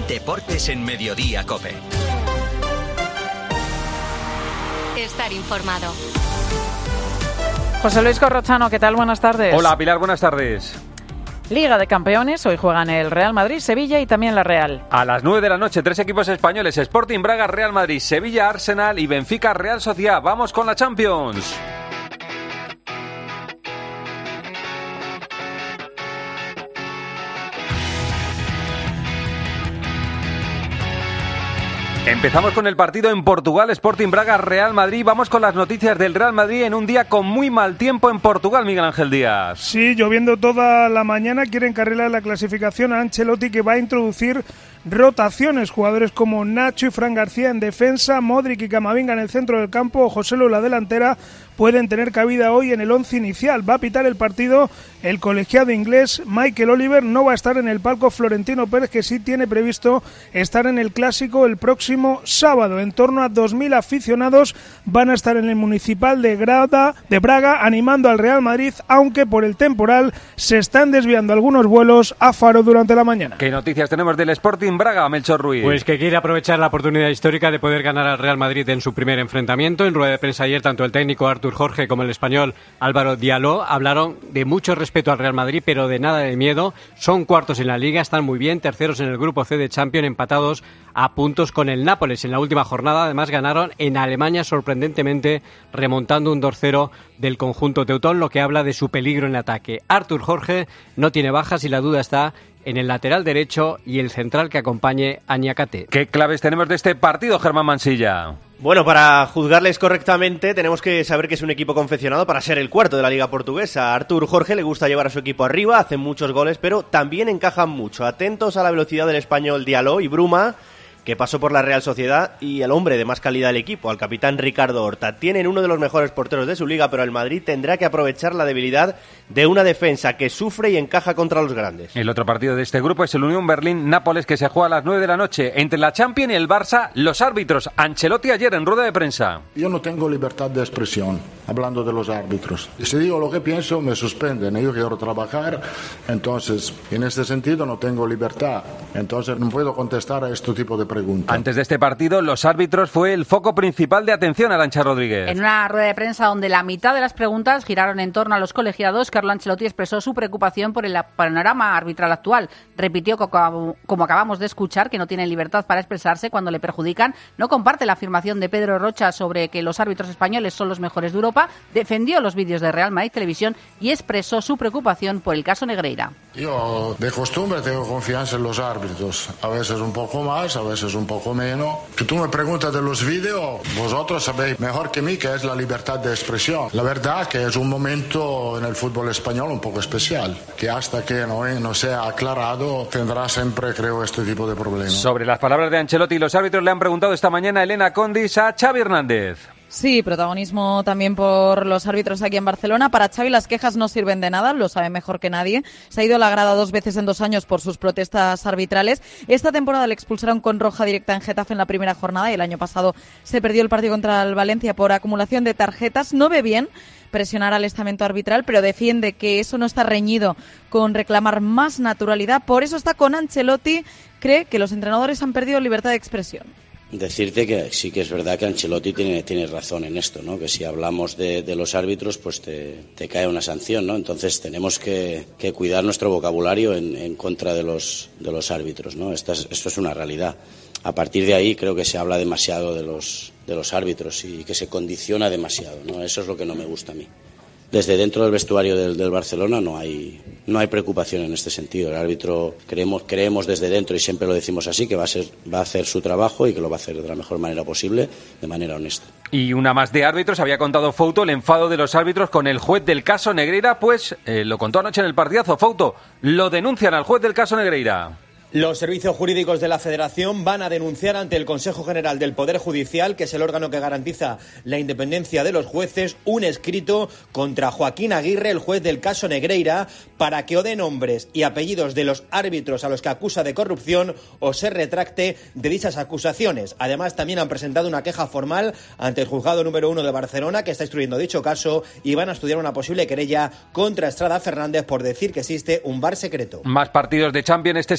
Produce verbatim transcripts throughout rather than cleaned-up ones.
Deportes en Mediodía COPE. Estar informado. José Luis Corrochano, ¿qué tal? Buenas tardes. Hola, Pilar, buenas tardes. Liga de Campeones, hoy juegan el Real Madrid, Sevilla y también la Real. A las nueve de la noche, tres equipos españoles: Sporting Braga, Real Madrid, Sevilla, Arsenal y Benfica, Real Sociedad. Vamos con la Champions. Empezamos con el partido en Portugal, Sporting Braga, Real Madrid. Vamos con las noticias del Real Madrid en un día con muy mal tiempo en Portugal, Miguel Ángel Díaz. Sí, lloviendo toda la mañana, quiere encarrilar la clasificación a Ancelotti, que va a introducir rotaciones. Jugadores como Nacho y Fran García en defensa, Modric y Camavinga en el centro del campo, o Joselu en la delantera, pueden tener cabida hoy en el once inicial. Va a pitar el partido el colegiado inglés Michael Oliver. No va a estar en el palco Florentino Pérez, que sí tiene previsto estar en el Clásico el próximo sábado. En torno a dos mil aficionados van a estar en el Municipal de, Grada, de Braga animando al Real Madrid, aunque por el temporal se están desviando algunos vuelos a Faro durante la mañana. ¿Qué noticias tenemos del Sporting Braga, Melchor Ruiz? Pues que quiere aprovechar la oportunidad histórica de poder ganar al Real Madrid en su primer enfrentamiento. En rueda de prensa ayer, tanto el técnico Artur Jorge como el español Álvaro Diallo hablaron de mucho respeto al Real Madrid, pero de nada de miedo. Son cuartos en la Liga, están muy bien, terceros en el grupo C de Champions, empatados a puntos con el Nápoles en la última jornada. Además ganaron en Alemania sorprendentemente, remontando un dos cero del conjunto teutón, lo que habla de su peligro en ataque. Artur Jorge no tiene bajas y la duda está en el lateral derecho y el central que acompañe a Niakate. ¿Qué claves tenemos de este partido, Germán Mansilla? Bueno, para juzgarles correctamente tenemos que saber que es un equipo confeccionado para ser el cuarto de la Liga Portuguesa. A Artur Jorge le gusta llevar a su equipo arriba, hacen muchos goles, pero también encajan mucho. Atentos a la velocidad del español Diallo y Bruma, que pasó por la Real Sociedad, y el hombre de más calidad del equipo, al capitán Ricardo Horta. Tienen uno de los mejores porteros de su liga, pero el Madrid tendrá que aprovechar la debilidad de una defensa que sufre y encaja contra los grandes. El otro partido de este grupo es el Unión Berlín-Nápoles, que se juega a las nueve de la noche. Entre la Champions y el Barça, los árbitros. Ancelotti ayer en rueda de prensa. Yo no tengo libertad de expresión, hablando de los árbitros. Si digo lo que pienso, me suspenden. Yo quiero trabajar, entonces, en este sentido no tengo libertad. Entonces no puedo contestar a este tipo de preguntas. Antes de este partido, los árbitros fue el foco principal de atención, Arantxa Rodríguez. En una rueda de prensa donde la mitad de las preguntas giraron en torno a los colegiados, Carlo Ancelotti expresó su preocupación por el panorama arbitral actual. Repitió, como acabamos de escuchar, que no tienen libertad para expresarse cuando le perjudican. No comparte la afirmación de Pedro Rocha sobre que los árbitros españoles son los mejores de Europa. Defendió los vídeos de Real Madrid Televisión y expresó su preocupación por el caso Negreira. Yo de costumbre tengo confianza en los árbitros, a veces un poco más, a veces un poco menos. Si tú me preguntas de los vídeos, vosotros sabéis mejor que mí que es la libertad de expresión. La verdad que es un momento en el fútbol español un poco especial, que hasta que no, no sea aclarado tendrá siempre, creo, este tipo de problemas. Sobre las palabras de Ancelotti, los árbitros le han preguntado esta mañana a Elena Condis a Xavi Hernández. Sí, protagonismo también por los árbitros aquí en Barcelona. Para Xavi las quejas no sirven de nada, lo sabe mejor que nadie. Se ha ido a la grada dos veces en dos años por sus protestas arbitrales. Esta temporada le expulsaron con roja directa en Getafe en la primera jornada y el año pasado se perdió el partido contra el Valencia por acumulación de tarjetas. No ve bien presionar al estamento arbitral, pero defiende que eso no está reñido con reclamar más naturalidad. Por eso está con Ancelotti. Cree que los entrenadores han perdido libertad de expresión. Decirte que sí que es verdad que Ancelotti tiene, tiene razón en esto, ¿no? Que si hablamos de, de los árbitros, pues te, te cae una sanción, ¿no? Entonces tenemos que, que cuidar nuestro vocabulario en, en contra de los, de los árbitros, ¿no? Esto es, esto es una realidad. A partir de ahí creo que se habla demasiado de los, de los árbitros y que se condiciona demasiado, ¿no? Eso es lo que no me gusta a mí. Desde dentro del vestuario del, del Barcelona no hay no hay preocupación en este sentido. El árbitro creemos creemos desde dentro, y siempre lo decimos así, que va a ser va a hacer su trabajo y que lo va a hacer de la mejor manera posible, de manera honesta. Y una más de árbitros. Había contado Fouto el enfado de los árbitros con el juez del caso Negreira, pues eh, lo contó anoche en el partidazo. Fouto, lo denuncian al juez del caso Negreira. Los servicios jurídicos de la Federación van a denunciar ante el Consejo General del Poder Judicial, que es el órgano que garantiza la independencia de los jueces, un escrito contra Joaquín Aguirre, el juez del caso Negreira, para que o dé nombres y apellidos de los árbitros a los que acusa de corrupción o se retracte de dichas acusaciones. Además, también han presentado una queja formal ante el juzgado número uno de Barcelona, que está instruyendo dicho caso, y van a estudiar una posible querella contra Estrada Fernández por decir que existe un bar secreto. Más partidos de Champions. Este es el de mejor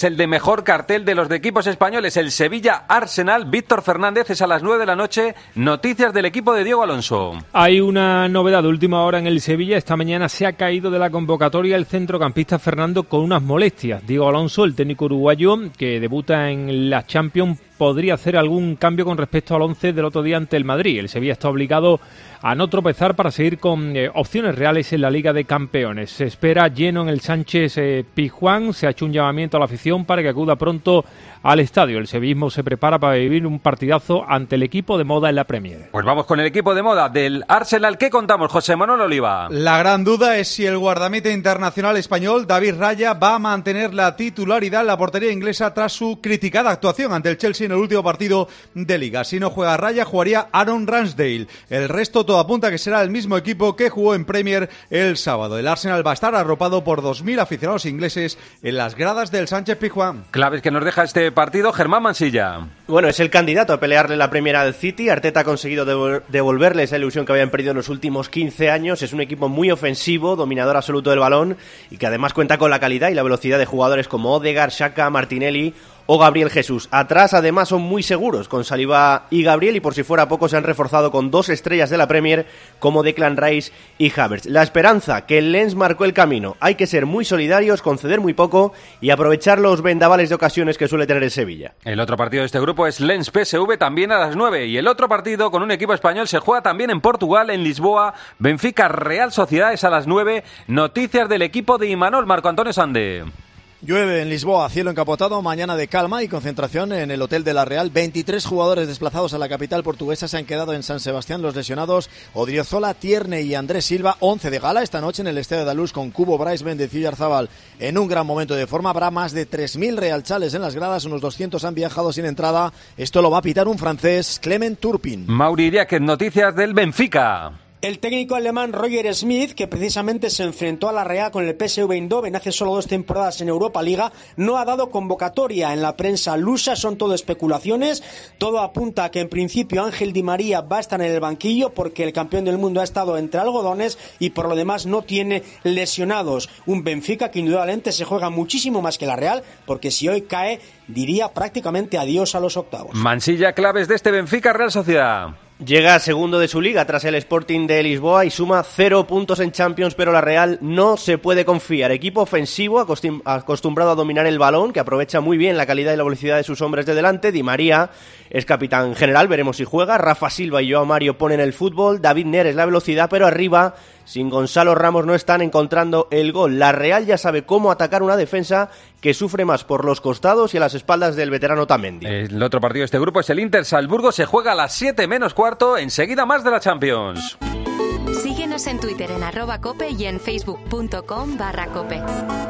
mejor cartel de los de equipos españoles, el Sevilla-Arsenal. Víctor Fernández, es a las nueve de la noche. Noticias del equipo de Diego Alonso. Hay una novedad de última hora en el Sevilla. Esta mañana se ha caído de la convocatoria el centrocampista Fernando con unas molestias. Diego Alonso, el técnico uruguayo que debuta en la Champions, podría hacer algún cambio con respecto al once del otro día ante el Madrid. El Sevilla está obligado a no tropezar para seguir con eh, opciones reales en la Liga de Campeones. Se espera lleno en el Sánchez eh, Pizjuán. Se ha hecho un llamamiento a la afición para que acuda pronto al estadio. El sevillismo se prepara para vivir un partidazo ante el equipo de moda en la Premier. Pues vamos con el equipo de moda del Arsenal. ¿Qué contamos, José Manuel Oliva? La gran duda es si el guardameta internacional español David Raya va a mantener la titularidad en la portería inglesa tras su criticada actuación ante el Chelsea en el último partido de Liga. Si no juega Raya, jugaría Aaron Ramsdale. El resto todo apunta que será el mismo equipo que jugó en Premier el sábado. El Arsenal va a estar arropado por dos mil aficionados ingleses en las gradas del Sánchez Pizjuán. Claves que nos deja este partido, Germán Mansilla. Bueno, es el candidato a pelearle la Premier al City. Arteta ha conseguido devol- devolverle esa ilusión que habían perdido en los últimos quince años. Es un equipo muy ofensivo, dominador absoluto del balón y que además cuenta con la calidad y la velocidad de jugadores como Odegaard, Xhaka, Martinelli o Gabriel Jesús. Atrás además son muy seguros con Saliba y Gabriel, y por si fuera poco se han reforzado con dos estrellas de la Premier como Declan Rice y Havertz. La esperanza, que el Lens marcó el camino. Hay que ser muy solidarios, conceder muy poco y aprovechar los vendavales de ocasiones que suele tener el Sevilla. El otro partido de este grupo es Lens P S V, también a las nueve, y el otro partido con un equipo español se juega también en Portugal, en Lisboa. Benfica Real Sociedad es a las nueve. Noticias del equipo de Imanol, Marco Antonio Sande. Llueve en Lisboa, cielo encapotado, mañana de calma y concentración en el Hotel de la Real. veintitrés jugadores desplazados a la capital portuguesa se han quedado en San Sebastián. Los lesionados, Odriozola, Tierney y Andrés Silva. once de gala esta noche en el Estadio de la Luz con Cubo, Brais, Méndez y Yarzábal en un gran momento de forma. Habrá más de tres mil realchales en las gradas, unos doscientos han viajado sin entrada. Esto lo va a pitar un francés, Clement Turpin. Mauri Iriáquez, noticias del Benfica. El técnico alemán Roger Smith, que precisamente se enfrentó a la Real con el P S V Eindhoven hace solo dos temporadas en Europa Liga, no ha dado convocatoria en la prensa lusa. Son todo especulaciones. Todo apunta a que en principio Ángel Di María va a estar en el banquillo porque el campeón del mundo ha estado entre algodones y por lo demás no tiene lesionados. Un Benfica que indudablemente se juega muchísimo más que la Real, porque si hoy cae diría prácticamente adiós a los octavos. Mansilla, claves de este Benfica Real Sociedad. Llega segundo de su liga tras el Sporting de Lisboa y suma cero puntos en Champions, pero la Real no se puede confiar. Equipo ofensivo acostum- acostumbrado a dominar el balón, que aprovecha muy bien la calidad y la velocidad de sus hombres de delante. Di María es capitán general, veremos si juega. Rafa Silva y Joao Mario ponen el fútbol. David Neres la velocidad, pero arriba, sin Gonzalo Ramos, no están encontrando el gol. La Real ya sabe cómo atacar una defensa que sufre más por los costados y a las espaldas del veterano Tamendi. El otro partido de este grupo es el Inter-Salzburgo. Se juega a las siete menos cuarto. Enseguida más de la Champions. Síguenos en Twitter en arroba cope y en facebook.com barra cope.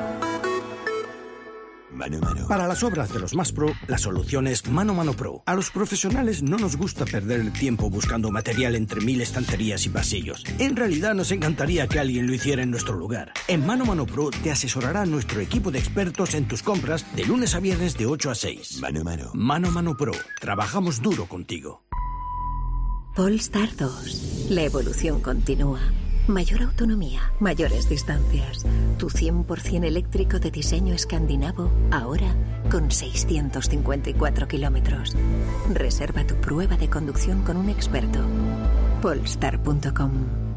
Mano Mano. Para las obras de los más pro, la solución es Mano Mano Pro. A los profesionales no nos gusta perder el tiempo buscando material entre mil estanterías y pasillos. En realidad nos encantaría que alguien lo hiciera en nuestro lugar. En Mano Mano Pro te asesorará nuestro equipo de expertos en tus compras de lunes a viernes de ocho a seis. Mano Mano. Mano Mano Pro. Trabajamos duro contigo. Polestar dos. La evolución continúa. Mayor autonomía, mayores distancias. Tu cien por ciento eléctrico de diseño escandinavo, ahora con seiscientos cincuenta y cuatro kilómetros. Reserva tu prueba de conducción con un experto. Polestar punto com.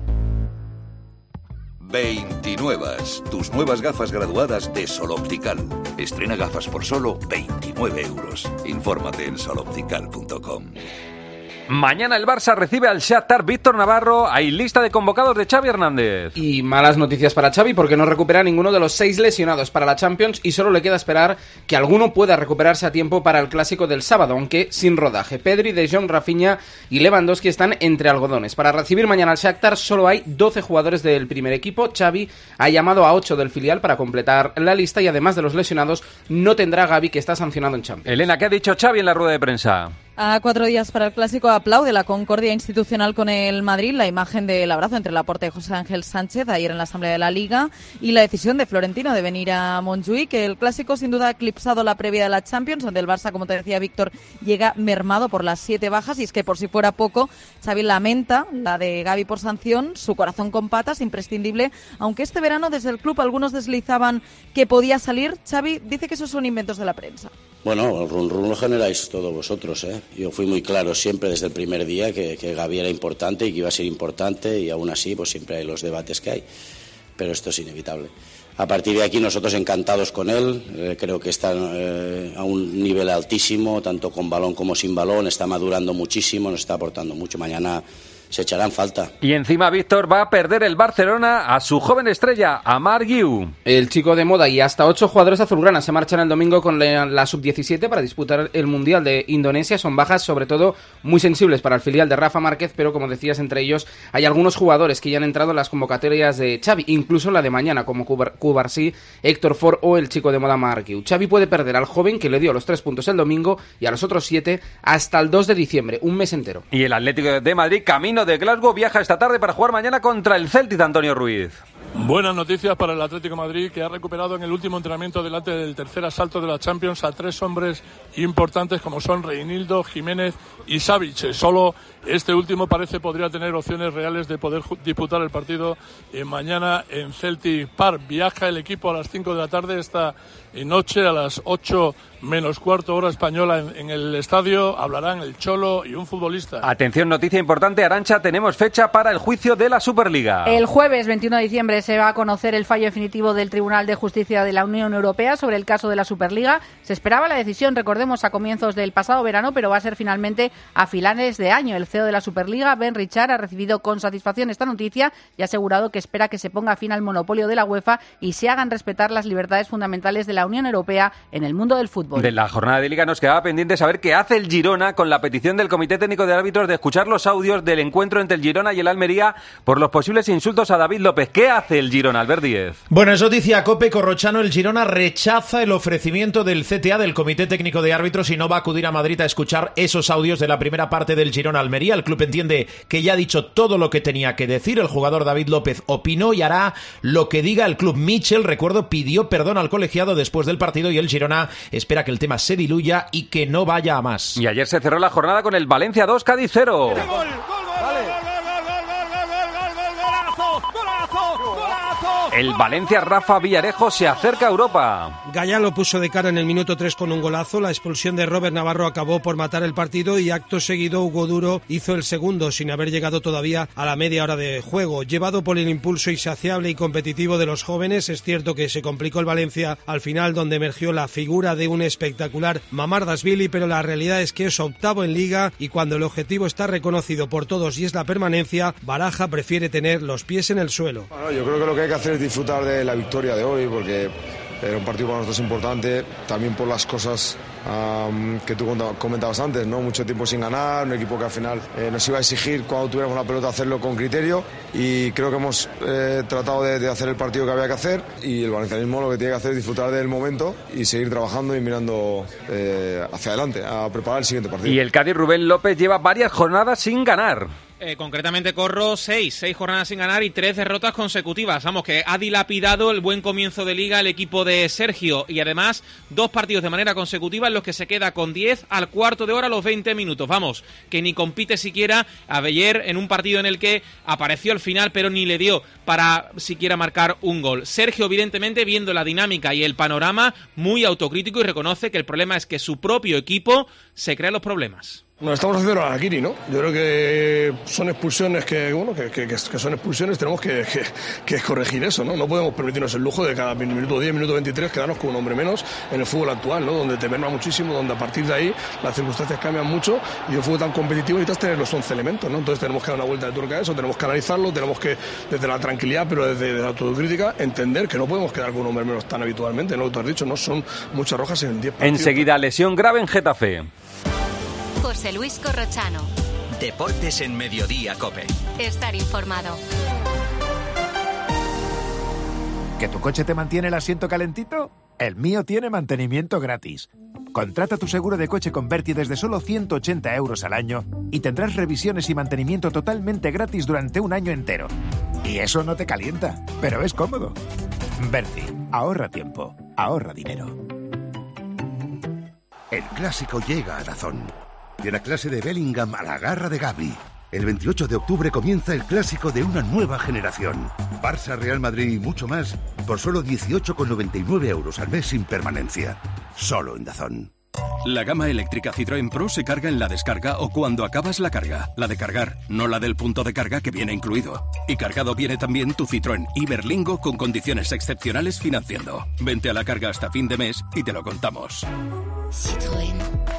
veintinuevas, tus nuevas gafas graduadas de Sol Optical. Estrena gafas por solo veintinueve euros. Infórmate en sol optical punto com. Mañana el Barça recibe al Shakhtar. Víctor Navarro, hay lista de convocados de Xavi Hernández. Y malas noticias para Xavi porque no recupera ninguno de los seis lesionados para la Champions y solo le queda esperar que alguno pueda recuperarse a tiempo para el clásico del sábado, aunque sin rodaje. Pedri, De Jong, Rafinha y Lewandowski están entre algodones. Para recibir mañana al Shakhtar solo hay doce jugadores del primer equipo. Xavi ha llamado a ocho del filial para completar la lista y además de los lesionados no tendrá a Gavi, que está sancionado en Champions. Elena, ¿qué ha dicho Xavi en la rueda de prensa? A cuatro días para el Clásico aplaude la concordia institucional con el Madrid, la imagen del abrazo entre Laporta y José Ángel Sánchez ayer en la Asamblea de la Liga y la decisión de Florentino de venir a Montjuïc, que el Clásico sin duda ha eclipsado la previa de la Champions, donde el Barça, como te decía Víctor, llega mermado por las siete bajas, y es que por si fuera poco, Xavi lamenta la de Gavi por sanción, su corazón con patas, imprescindible, aunque este verano desde el club algunos deslizaban que podía salir. Xavi dice que esos son inventos de la prensa. Bueno, el run run lo generáis todos vosotros, ¿eh? Yo fui muy claro siempre desde el primer día que, que Gavi era importante y que iba a ser importante, y aún así pues siempre hay los debates que hay, pero esto es inevitable. A partir de aquí nosotros encantados con él, eh, creo que está eh, a un nivel altísimo, tanto con balón como sin balón, está madurando muchísimo, nos está aportando mucho. Mañana se echarán falta. Y encima Víctor va a perder el Barcelona a su joven estrella, a Marc Guiu. El chico de moda y hasta ocho jugadores azulgranas se marchan el domingo con la, la sub diecisiete para disputar el Mundial de Indonesia. Son bajas sobre todo muy sensibles para el filial de Rafa Márquez, pero como decías, entre ellos hay algunos jugadores que ya han entrado en las convocatorias de Xavi, incluso la de mañana, como Cubarsí, Héctor Ford o el chico de moda Marc Guiu. Xavi puede perder al joven que le dio los tres puntos el domingo y a los otros siete hasta el dos de diciembre, un mes entero. Y el Atlético de Madrid, camino de Glasgow, viaja esta tarde para jugar mañana contra el Celtic, Antonio Ruiz. Buenas noticias para el Atlético de Madrid, que ha recuperado en el último entrenamiento delante del tercer asalto de la Champions a tres hombres importantes como son Reinildo, Jiménez y Savic. Solo este último parece podría tener opciones reales de poder disputar el partido eh, mañana en Celtic Park. Viaja el equipo a las cinco de la tarde esta noche, a las ocho menos cuarto hora española en, en el estadio. Hablarán el Cholo y un futbolista. Atención, noticia importante, Arantxa, tenemos fecha para el juicio de la Superliga. El jueves veintiuno de diciembre se va a conocer el fallo definitivo del Tribunal de Justicia de la Unión Europea sobre el caso de la Superliga. Se esperaba la decisión, recordemos, a comienzos del pasado verano, pero va a ser finalmente a finales de año. El C E O de la Superliga, Ben Richard, ha recibido con satisfacción esta noticia y ha asegurado que espera que se ponga fin al monopolio de la UEFA y se hagan respetar las libertades fundamentales de la Unión Europea en el mundo del fútbol. De la jornada de Liga nos quedaba pendiente saber qué hace el Girona con la petición del Comité Técnico de Árbitros de escuchar los audios del encuentro entre el Girona y el Almería por los posibles insultos a David López. ¿Qué hace el Girona, Albert Díez? Bueno, es noticia COPE, Corrochano. El Girona rechaza el ofrecimiento del C T A, del Comité Técnico de Árbitros, y no va a acudir a Madrid a escuchar esos audios de la primera parte del Girona-Almería. El club entiende que ya ha dicho todo lo que tenía que decir. El jugador David López opinó y hará lo que diga el club. Michel, recuerdo, pidió perdón al colegiado después del partido y el Girona espera que el tema se diluya y que no vaya a más. Y ayer se cerró la jornada con el Valencia dos, Cádiz cero. El Valencia, Rafa Villarejo, se acerca a Europa. Gallá lo puso de cara en el minuto tres con un golazo. La expulsión de Robert Navarro acabó por matar el partido y acto seguido Hugo Duro hizo el segundo sin haber llegado todavía a la media hora de juego. Llevado por el impulso insaciable y competitivo de los jóvenes, es cierto que se complicó el Valencia al final, donde emergió la figura de un espectacular Mamardashvili, pero la realidad es que es octavo en Liga y cuando el objetivo está reconocido por todos y es la permanencia, Baraja prefiere tener los pies en el suelo. Bueno, yo creo que lo que hay que hacer es disfrutar de la victoria de hoy, porque era un partido para nosotros importante, también por las cosas um, que tú comentabas antes, ¿no? Mucho tiempo sin ganar, un equipo que al final eh, nos iba a exigir cuando tuviéramos la pelota hacerlo con criterio, y creo que hemos eh, tratado de, de hacer el partido que había que hacer, y el valencianismo lo que tiene que hacer es disfrutar del momento y seguir trabajando y mirando eh, hacia adelante, a preparar el siguiente partido. Y el Cádiz, Rubén López, lleva varias jornadas sin ganar. Eh, concretamente, Corro, seis, seis jornadas sin ganar y tres derrotas consecutivas. Vamos, que ha dilapidado el buen comienzo de Liga el equipo de Sergio, y además dos partidos de manera consecutiva en los que se queda con diez al cuarto de hora a los veinte minutos. Vamos, que ni compite siquiera. Ayer en un partido en el que apareció al final pero ni le dio para siquiera marcar un gol. Sergio, evidentemente, viendo la dinámica y el panorama, muy autocrítico, y reconoce que el problema es que su propio equipo se crea los problemas. Nos estamos haciendo a Akiri, ¿no? Yo creo que son expulsiones que, bueno, que, que, que son expulsiones, tenemos que, que, que corregir eso, ¿no? No podemos permitirnos el lujo de cada minuto diez, minuto veintitrés quedarnos con un hombre menos en el fútbol actual, ¿no? Donde te merma muchísimo, donde a partir de ahí las circunstancias cambian mucho, y un fútbol tan competitivo necesitas tener los once elementos, ¿no? Entonces tenemos que dar una vuelta de tuerca a eso, tenemos que analizarlo, tenemos que, desde la tranquilidad, pero desde la autocrítica, entender que no podemos quedar con un hombre menos tan habitualmente, ¿no? Lo que tú has dicho, no son muchas rojas en diez partidos. Enseguida, lesión grave en Getafe. José Luis Corrochano. Deportes en Mediodía COPE. Estar informado. ¿Que tu coche te mantiene el asiento calentito? El mío tiene mantenimiento gratis. Contrata tu seguro de coche con Verti desde solo ciento ochenta euros al año y tendrás revisiones y mantenimiento totalmente gratis durante un año entero. Y eso no te calienta, pero es cómodo. Verti, ahorra tiempo, ahorra dinero. El clásico llega a Dazón. De la clase de Bellingham a la garra de Gavi. El veintiocho de octubre comienza el clásico de una nueva generación. Barça, Real Madrid y mucho más por solo dieciocho con noventa y nueve euros al mes sin permanencia. Solo en Dazón. La gama eléctrica Citroën Pro se carga en la descarga o cuando acabas la carga. La de cargar, no la del punto de carga que viene incluido. Y cargado viene también tu Citroën Iberlingo con condiciones excepcionales financiando. Vente a la carga hasta fin de mes y te lo contamos. Citroën.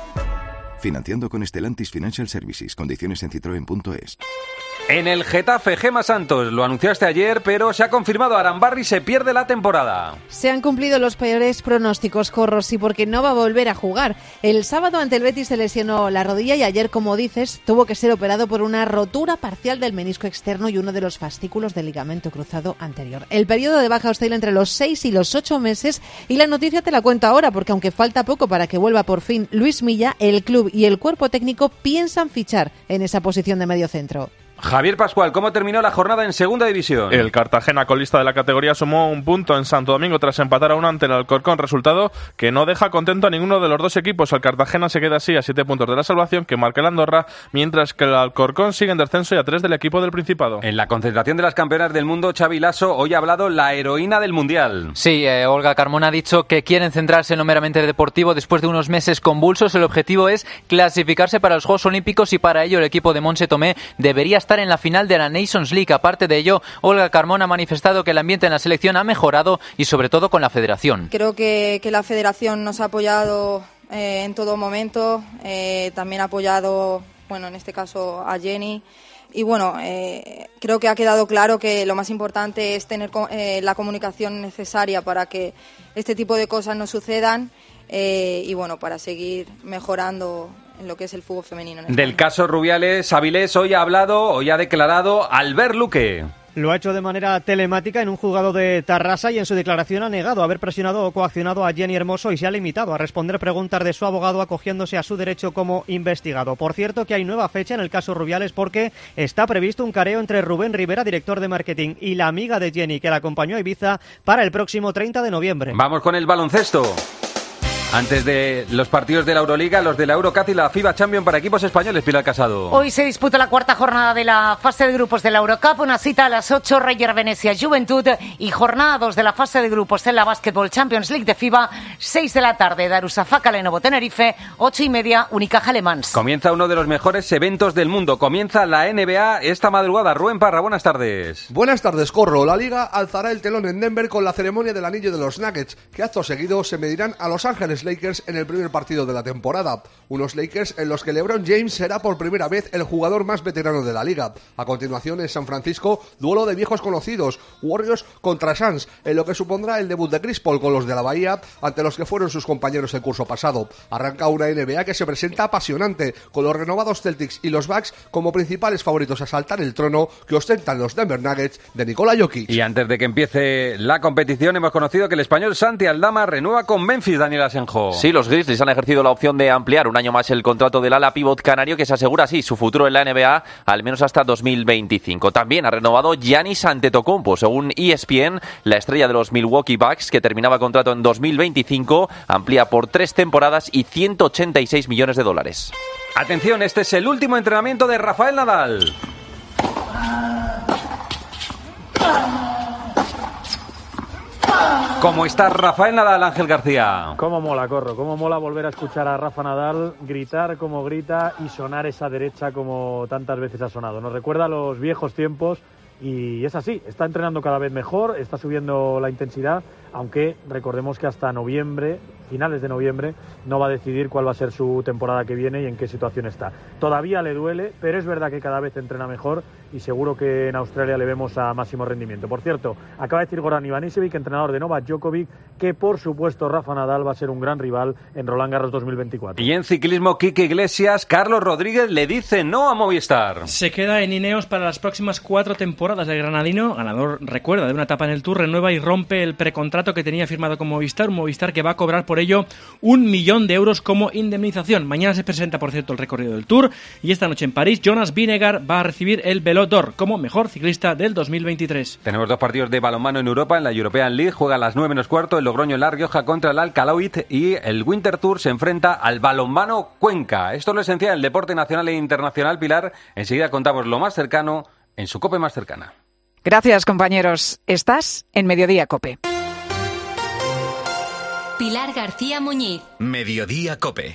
Financiando con Stellantis Financial Services. Condiciones en citroen punto es. En el Getafe, Gemma Santos, lo anunciaste ayer, pero se ha confirmado, Arambarri se pierde la temporada. Se han cumplido los peores pronósticos, Corros, y porque no va a volver a jugar. El sábado ante el Betis se lesionó la rodilla y ayer, como dices, tuvo que ser operado por una rotura parcial del menisco externo y uno de los fascículos del ligamento cruzado anterior. El periodo de baja oscila entre los seis y los ocho meses y la noticia te la cuento ahora, porque aunque falta poco para que vuelva por fin Luis Milla, el club y el cuerpo técnico piensan fichar en esa posición de mediocentro. Javier Pascual, ¿cómo terminó la jornada en Segunda División? El Cartagena, colista de la categoría, sumó un punto en Santo Domingo tras empatar a uno ante el Alcorcón, resultado que no deja contento a ninguno de los dos equipos. El Cartagena se queda así a siete puntos de la salvación que marca el Andorra, mientras que el Alcorcón sigue en descenso y a tres del equipo del Principado. En la concentración de las campeonas del mundo, Xavi Lasso, hoy ha hablado la heroína del Mundial. Sí, eh, Olga Carmona ha dicho que quieren centrarse en lo meramente deportivo después de unos meses convulsos. El objetivo es clasificarse para los Juegos Olímpicos y para ello el equipo de Montse Tomé debería estar en la final de la Nations League. Aparte de ello, Olga Carmona ha manifestado que el ambiente en la selección ha mejorado y sobre todo con la federación. Creo que, que la federación nos ha apoyado eh, en todo momento, eh, también ha apoyado, bueno, en este caso a Jenny. Y bueno, eh, creo que ha quedado claro que lo más importante es tener eh, la comunicación necesaria para que este tipo de cosas no sucedan eh, y bueno, para seguir mejorando en lo que es el fútbol femenino. Del caso Rubiales, Avilés hoy ha hablado, hoy ha declarado Albert Luque. Lo ha hecho de manera telemática en un juzgado de Tarrasa y en su declaración ha negado haber presionado o coaccionado a Jenny Hermoso y se ha limitado a responder preguntas de su abogado acogiéndose a su derecho como investigado. Por cierto que hay nueva fecha en el caso Rubiales porque está previsto un careo entre Rubén Rivera, director de marketing, y la amiga de Jenny que la acompañó a Ibiza para el próximo treinta de noviembre. Vamos con el baloncesto. Antes de los partidos de la Euroliga, los de la Eurocup y la FIBA Champions para equipos españoles, Pilar Casado. Hoy se disputa la cuarta jornada de la fase de grupos de la Eurocup, una cita a las ocho, Reyer Venecia Juventud, y jornada dos de la fase de grupos en la Basketball Champions League de FIBA, seis de la tarde, Darussafaka Lenovo Tenerife, ocho y media, Unicaja Le Mans. Comienza uno de los mejores eventos del mundo, comienza la N B A esta madrugada. Rubén Parra, buenas tardes. Buenas tardes, Corro. La Liga alzará el telón en Denver con la ceremonia del anillo de los Nuggets, que acto seguido se medirán a Los Ángeles Lakers en el primer partido de la temporada. Unos Lakers en los que LeBron James será por primera vez el jugador más veterano de la liga. A continuación en San Francisco, duelo de viejos conocidos, Warriors contra Suns, en lo que supondrá el debut de Chris Paul con los de la Bahía, ante los que fueron sus compañeros el curso pasado. Arranca una N B A que se presenta apasionante, con los renovados Celtics y los Bucks como principales favoritos a saltar el trono que ostentan los Denver Nuggets de Nikola Jokic. Y antes de que empiece la competición, hemos conocido que el español Santi Aldama renueva con Memphis, Daniel Asenjo. Sí, los Grizzlies han ejercido la opción de ampliar un año más el contrato del ala pívot canario, que se asegura así su futuro en la N B A al menos hasta dos mil veinticinco. También ha renovado Giannis Antetokounmpo. Según E S P N, la estrella de los Milwaukee Bucks, que terminaba contrato en dos mil veinticinco, amplía por tres temporadas y ciento ochenta y seis millones de dólares. Atención, este es el último entrenamiento de Rafael Nadal. ¿Cómo está Rafael Nadal, Ángel García? Cómo mola, Corro, cómo mola volver a escuchar a Rafa Nadal gritar como grita y sonar esa derecha como tantas veces ha sonado. Nos recuerda a los viejos tiempos y es así, está entrenando cada vez mejor, está subiendo la intensidad, aunque recordemos que hasta noviembre, finales de noviembre, no va a decidir cuál va a ser su temporada que viene y en qué situación está. Todavía le duele, pero es verdad que cada vez entrena mejor y seguro que en Australia le vemos a máximo rendimiento. Por cierto, acaba de decir Goran Ivanisevic, entrenador de Novak Djokovic, que por supuesto Rafa Nadal va a ser un gran rival en Roland Garros dos mil veinticuatro. Y en ciclismo, Quique Iglesias, Carlos Rodríguez le dice no a Movistar. Se queda en Ineos para las próximas cuatro temporadas. El granadino, ganador, recuerda, de una etapa en el Tour, renueva y rompe el precontrato contrato que tenía firmado con Movistar, un Movistar que va a cobrar por ello un millón de euros como indemnización. Mañana se presenta, por cierto, el recorrido del Tour y esta noche en París Jonas Vingegaard va a recibir el Vélo d'Or como mejor ciclista del dos mil veintitrés. Tenemos dos partidos de balonmano en Europa. En la European League juega a las nueve menos cuarto el Logroño en La Rioja contra el Alcalauit y el Winter Tour se enfrenta al balonmano Cuenca. Esto es lo esencial del deporte nacional e internacional, Pilar. Enseguida contamos lo más cercano en su COPE más cercana. Gracias, compañeros. Estás en Mediodía COPE. Pilar García Muñiz. Mediodía COPE.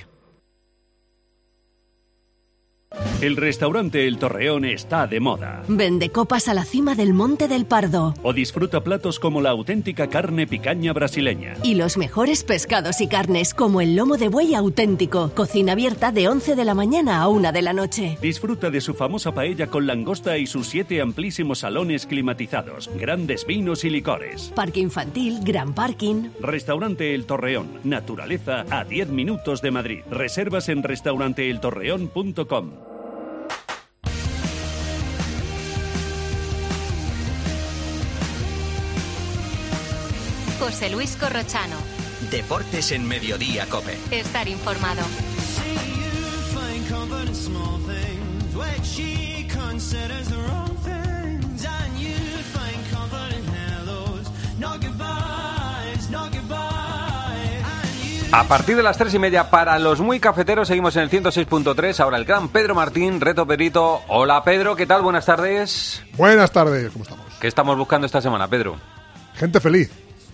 El restaurante El Torreón está de moda. Vende copas a la cima del Monte del Pardo. O disfruta platos como la auténtica carne picaña brasileña. Y los mejores pescados y carnes como el lomo de buey auténtico. Cocina abierta de once de la mañana a una de la noche. Disfruta de su famosa paella con langosta y sus siete amplísimos salones climatizados. Grandes vinos y licores. Parque infantil, gran parking. Restaurante El Torreón. Naturaleza a diez minutos de Madrid. Reservas en restaurante el torreón punto com. José Luis Corrochano. Deportes en Mediodía COPE. Estar informado. A partir de las tres y media, para los muy cafeteros, seguimos en el ciento seis punto tres. Ahora el gran Pedro Martín, Reto Pedrito. Hola, Pedro, ¿qué tal? Buenas tardes. Buenas tardes, ¿cómo estamos? ¿Qué estamos buscando esta semana, Pedro? Gente feliz.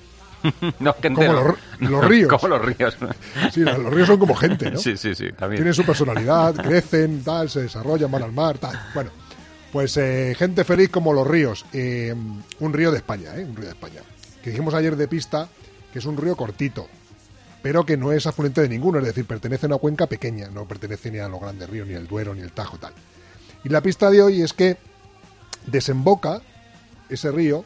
No, gente como no. los, los ríos. Como los ríos. Sí, los ríos son como gente, ¿no? Sí, sí, sí, también. Tienen su personalidad, crecen, tal, se desarrollan, van al mar, tal. Bueno, pues eh, gente feliz como los ríos. Eh, un río de España, ¿eh? Un río de España. Que dijimos ayer de pista que es un río cortito, pero que no es afluente de ninguno, es decir, pertenece a una cuenca pequeña, no pertenece ni a los grandes ríos, ni el Duero, ni el Tajo, tal. Y la pista de hoy es que desemboca ese río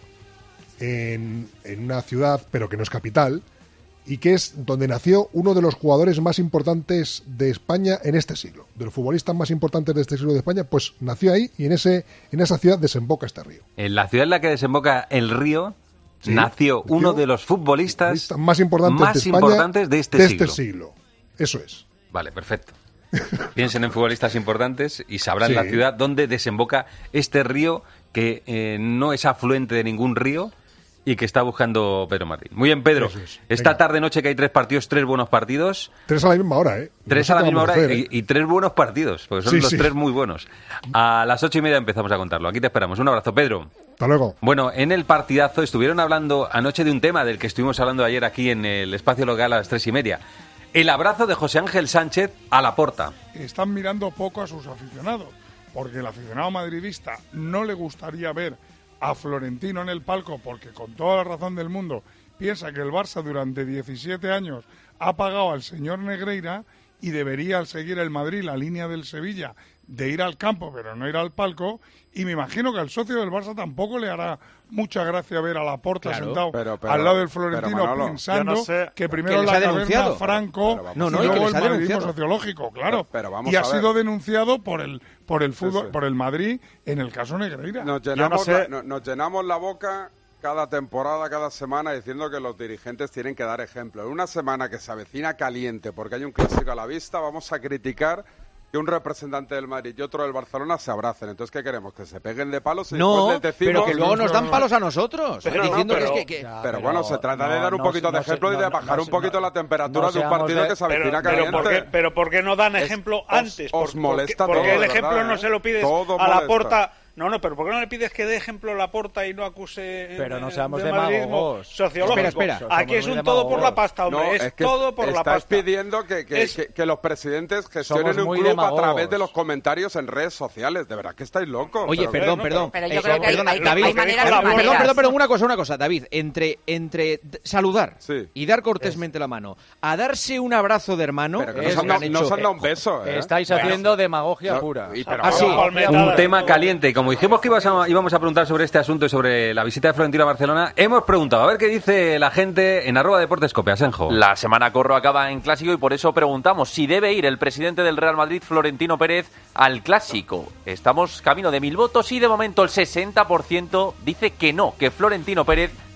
En, en una ciudad, pero que no es capital, y que es donde nació uno de los jugadores más importantes de España en este siglo, de los futbolistas más importantes de este siglo de España, pues nació ahí y en ese en esa ciudad desemboca este río. En la ciudad en la que desemboca el río, sí, nació, nació uno de los futbolistas, futbolistas más importantes, más de, España importantes de este de siglo. Este siglo. Eso es. Vale, perfecto. Piensen en futbolistas importantes y sabrán, sí, la ciudad donde desemboca este río que eh, no es afluente de ningún río y que está buscando Pedro Martín. Muy bien, Pedro. Es. Esta tarde-noche que hay tres partidos, tres buenos partidos. Tres a la misma hora, ¿eh? Tres no a la misma hora hacer, y, ¿eh? y tres buenos partidos, porque son sí, los sí. tres muy buenos. A las ocho y media empezamos a contarlo. Aquí te esperamos. Un abrazo, Pedro. Hasta luego. Bueno, en el partidazo estuvieron hablando anoche de un tema del que estuvimos hablando ayer aquí en el espacio local a las tres y media. El abrazo de José Ángel Sánchez a Laporta. Están mirando poco a sus aficionados, porque el aficionado madridista no le gustaría ver a Florentino en el palco, porque con toda la razón del mundo piensa que el Barça durante diecisiete años ha pagado al señor Negreira y debería, al seguir el Madrid la línea del Sevilla de ir al campo pero no ir al palco, y me imagino que al socio del Barça tampoco le hará mucha gracia ver a Laporta, claro, sentado pero, pero, al lado del Florentino, Manolo, pensando no sé, que primero que la caverna Franco no, no, y y luego el madridismo denunciado. sociológico, claro, pero, pero y ha sido denunciado por el por el fútbol, sí, sí. por el Madrid en el caso Negreira. Nos llenamos, no sé. la, nos llenamos la boca cada temporada, cada semana, diciendo que los dirigentes tienen que dar ejemplo. En una semana que se avecina caliente porque hay un clásico a la vista, vamos a criticar que un representante del Madrid y otro del Barcelona se abracen. Entonces, ¿qué queremos? ¿Que se peguen de palos? Y no, les decimos... pero que luego nos dan palos a nosotros. Pero, diciendo no, pero, que es que, que... Ya, pero, pero bueno, se trata no, de dar un poquito no, de ejemplo no, y de bajar no, un poquito la temperatura de un partido de... que se avecina pero, caliente. Pero ¿por, qué, pero ¿por qué no dan ejemplo es, antes? Os, os molesta porque, todo, porque el de ejemplo verdad, no ¿eh? se lo pides todo a la molesta. Porta... No, no, pero ¿por qué no le pides que dé ejemplo Laporta y no acuse pero no de, seamos de demagogos sociológico? Espera, espera. Aquí es un todo por la pasta, hombre, no, es, es que todo por la pasta. Estás pidiendo que, que, es... que, que los presidentes gestionen un club demagogos. a través de los comentarios en redes sociales. De verdad que estáis locos. Oye, pero perdón, perdón. Pero, pero yo creo que perdón, hay, David, hay maneras perdón, maneras. perdón, perdón, perdón, una cosa, una cosa, David. Entre, entre saludar sí. y dar cortésmente es. la mano, a darse un abrazo de hermano... Pero que nos han, dado, nos han dado un beso, ¿eh? Estáis haciendo bueno, demagogia no, pura. Y, pero, Así, un tema caliente. Y como dijimos que íbamos a preguntar sobre este asunto y sobre la visita de Florentino a Barcelona, hemos preguntado, a ver qué dice la gente en arroba Deportes Cope. Asenjo. La semana corro acaba en Clásico y por eso preguntamos si debe ir el presidente del Real Madrid, Florentino Pérez, al Clásico. Estamos camino de mil votos y de momento el sesenta por ciento dice que no, que Florentino Pérez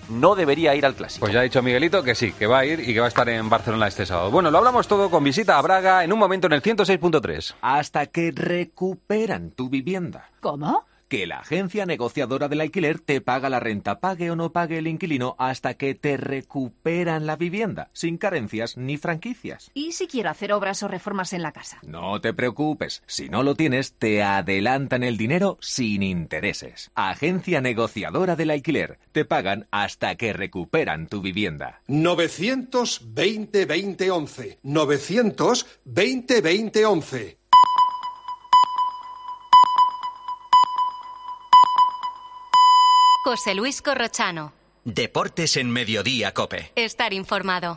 no debería ir al Clásico. Pues ya ha dicho Miguelito que sí, que va a ir y que va a estar en Barcelona este sábado. Bueno, lo hablamos todo con visita a Braga en un momento en el ciento seis punto tres. Hasta que recuperan tu vivienda. ¿Cómo? Que la agencia negociadora del alquiler te paga la renta, pague o no pague el inquilino, hasta que te recuperan la vivienda, sin carencias ni franquicias. ¿Y si quiero hacer obras o reformas en la casa? No te preocupes, si no lo tienes, te adelantan el dinero sin intereses. Agencia negociadora del alquiler, te pagan hasta que recuperan tu vivienda. novecientos veinte veinte once. novecientos veinte veinte once. José Luis Corrochano. Deportes en Mediodía, COPE. Estar informado.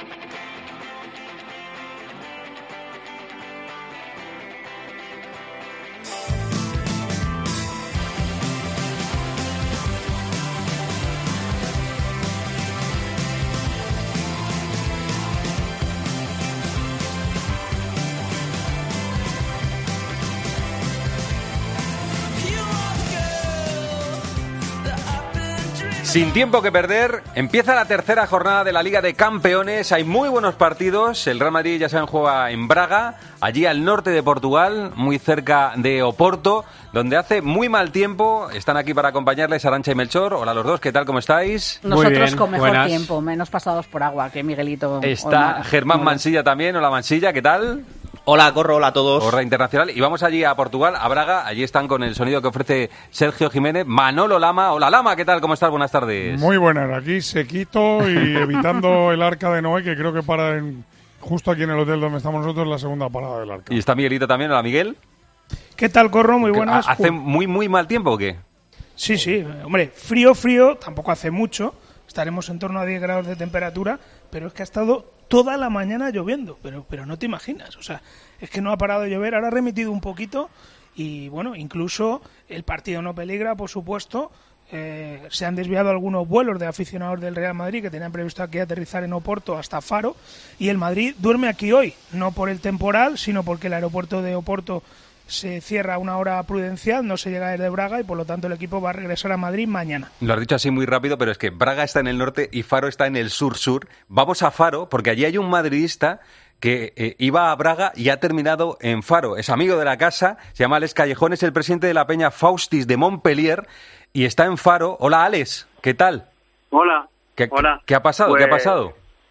Sin tiempo que perder, empieza la tercera jornada de la Liga de Campeones. Hay muy buenos partidos. El Real Madrid, ya saben, juega en Braga, allí al norte de Portugal, muy cerca de Oporto, donde hace muy mal tiempo. Están aquí para acompañarles Arantxa y Melchor. Hola a los dos, ¿qué tal? ¿Cómo estáis? Nosotros con mejor buenas. tiempo, menos pasados por agua que Miguelito. Está Germán Mansilla también. Hola Mansilla, ¿qué tal? Hola, Corro, hola a todos. Horra Internacional. Y vamos allí a Portugal, a Braga. Allí están con el sonido que ofrece Sergio Jiménez. Manolo Lama. Hola Lama, ¿qué tal? ¿Cómo estás? Buenas tardes. Muy buenas. Aquí sequito y evitando el Arca de Noé, que creo que para en, justo aquí en el hotel donde estamos nosotros, la segunda parada del Arca. Y está Miguelito también. Hola Miguel. ¿Qué tal, Corro? Muy buenas. ¿Hace muy, muy mal tiempo o qué? Sí, sí. Hombre, frío, frío. Tampoco hace mucho. Estaremos en torno a diez grados de temperatura, pero es que ha estado toda la mañana lloviendo, pero, pero no te imaginas, o sea, es que no ha parado de llover, ahora ha remitido un poquito y bueno, incluso el partido no peligra, por supuesto, eh, se han desviado algunos vuelos de aficionados del Real Madrid que tenían previsto aquí aterrizar en Oporto hasta Faro y el Madrid duerme aquí hoy, no por el temporal, sino porque el aeropuerto de Oporto se cierra a una hora prudencial, no se llega desde Braga y por lo tanto el equipo va a regresar a Madrid mañana. Lo has dicho así muy rápido, pero es que Braga está en el norte y Faro está en el sur-sur. Vamos a Faro porque allí hay un madridista que eh, iba a Braga y ha terminado en Faro. Es amigo de la casa, se llama Alex Callejón, es el presidente de la peña Faustis de Montpellier y está en Faro. Hola Alex, ¿qué tal? Hola. ¿Qué, Hola. ¿qué ha pasado? Pues, ¿Qué ha pasado?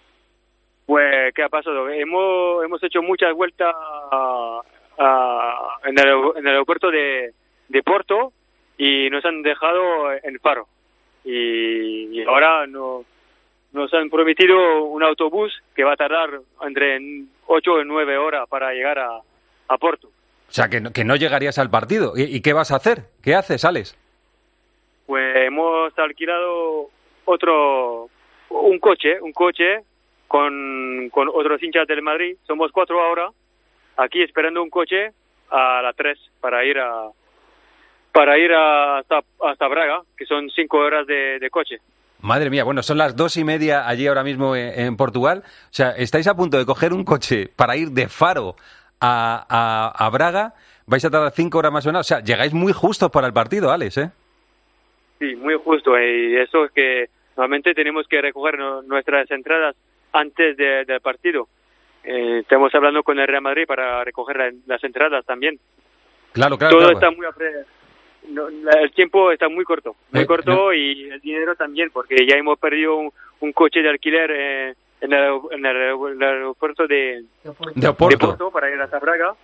Pues, ¿qué ha pasado? Hemos, hemos hecho muchas vueltas a, a, en, el, en el aeropuerto de, de Porto y nos han dejado en Faro. Y, y ahora no, nos han prometido un autobús que va a tardar entre ocho y nueve horas para llegar a, a Porto. O sea, que no, que no llegarías al partido. ¿Y, ¿Y qué vas a hacer? ¿Qué haces, Alex? Pues hemos alquilado otro, un coche, un coche con, con otros hinchas del Madrid. Somos cuatro ahora, aquí esperando un coche a las tres para ir a para ir a, hasta, hasta Braga, que son cinco horas de, de coche. Madre mía, bueno, son las dos y media allí ahora mismo en, en Portugal. O sea, estáis a punto de coger un coche para ir de Faro a, a, a Braga. Vais a tardar cinco horas más o menos. O sea, llegáis muy justos para el partido, Alex, ¿eh? Sí, muy justo. Y eso es que normalmente tenemos que recoger no, nuestras entradas antes de, del partido. Eh, estamos hablando con el Real Madrid para recoger la, las entradas también. Claro, claro. Todo claro. está muy apre... no, el tiempo está muy corto, muy eh, corto no. Y el dinero también, porque ya hemos perdido un, un coche de alquiler eh, en, el, en el, el aeropuerto de, de Oporto. de Porto para ir hasta Braga.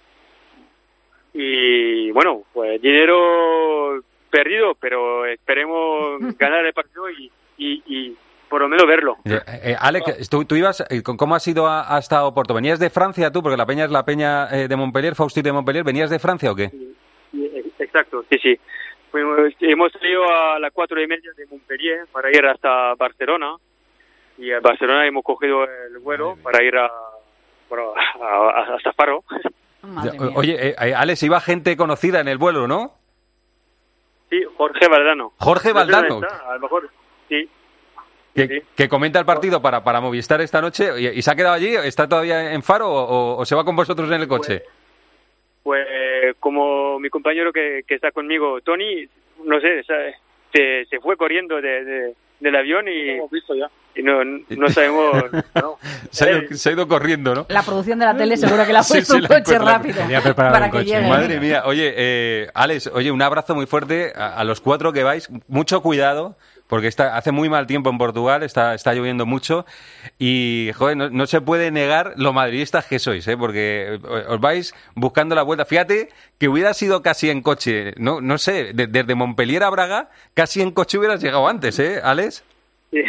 Y bueno, pues dinero perdido, pero esperemos ganar el partido y, y, y por lo menos verlo. Eh, eh, Alex, ¿tú, tú ibas, eh, ¿cómo has ido a, hasta Oporto? ¿Venías de Francia tú? Porque la peña es la peña eh, de Montpellier, Faustis de Montpellier. ¿Venías de Francia o qué? Sí, sí, exacto, sí, sí. Pues, hemos salido a las cuatro y media de Montpellier para ir hasta Barcelona. Y en Barcelona hemos cogido el vuelo para ir a, bueno, a, a, hasta Faro. Oye, eh, eh, Alex, iba gente conocida en el vuelo, ¿no? Sí, Jorge Valdano. Jorge Valdano. No sé, a lo mejor, sí. Que, sí. que comenta el partido para, para Movistar esta noche. ¿Y, y se ha quedado allí? ¿Está todavía en Faro o, o se va con vosotros en el coche? Pues, pues como mi compañero que, que está conmigo, Tony, no sé, se, se fue corriendo de, de, del avión y, y no, no sabemos... No. Se, ha ido, se ha ido corriendo, ¿no? La producción de la tele seguro que le ha puesto sí, sí, un coche rápido para que coche. llegue. Madre mía. Oye, eh, Alex, oye, un abrazo muy fuerte a, a los cuatro que vais. Mucho cuidado, porque está, hace muy mal tiempo en Portugal, está, está lloviendo mucho y, joder, no, no se puede negar lo madridistas que sois, ¿eh? Porque os vais buscando la vuelta. Fíjate que hubiera sido casi en coche, no, no sé, de, desde Montpellier a Braga, casi en coche hubieras llegado antes, ¿eh, Alex? Sí,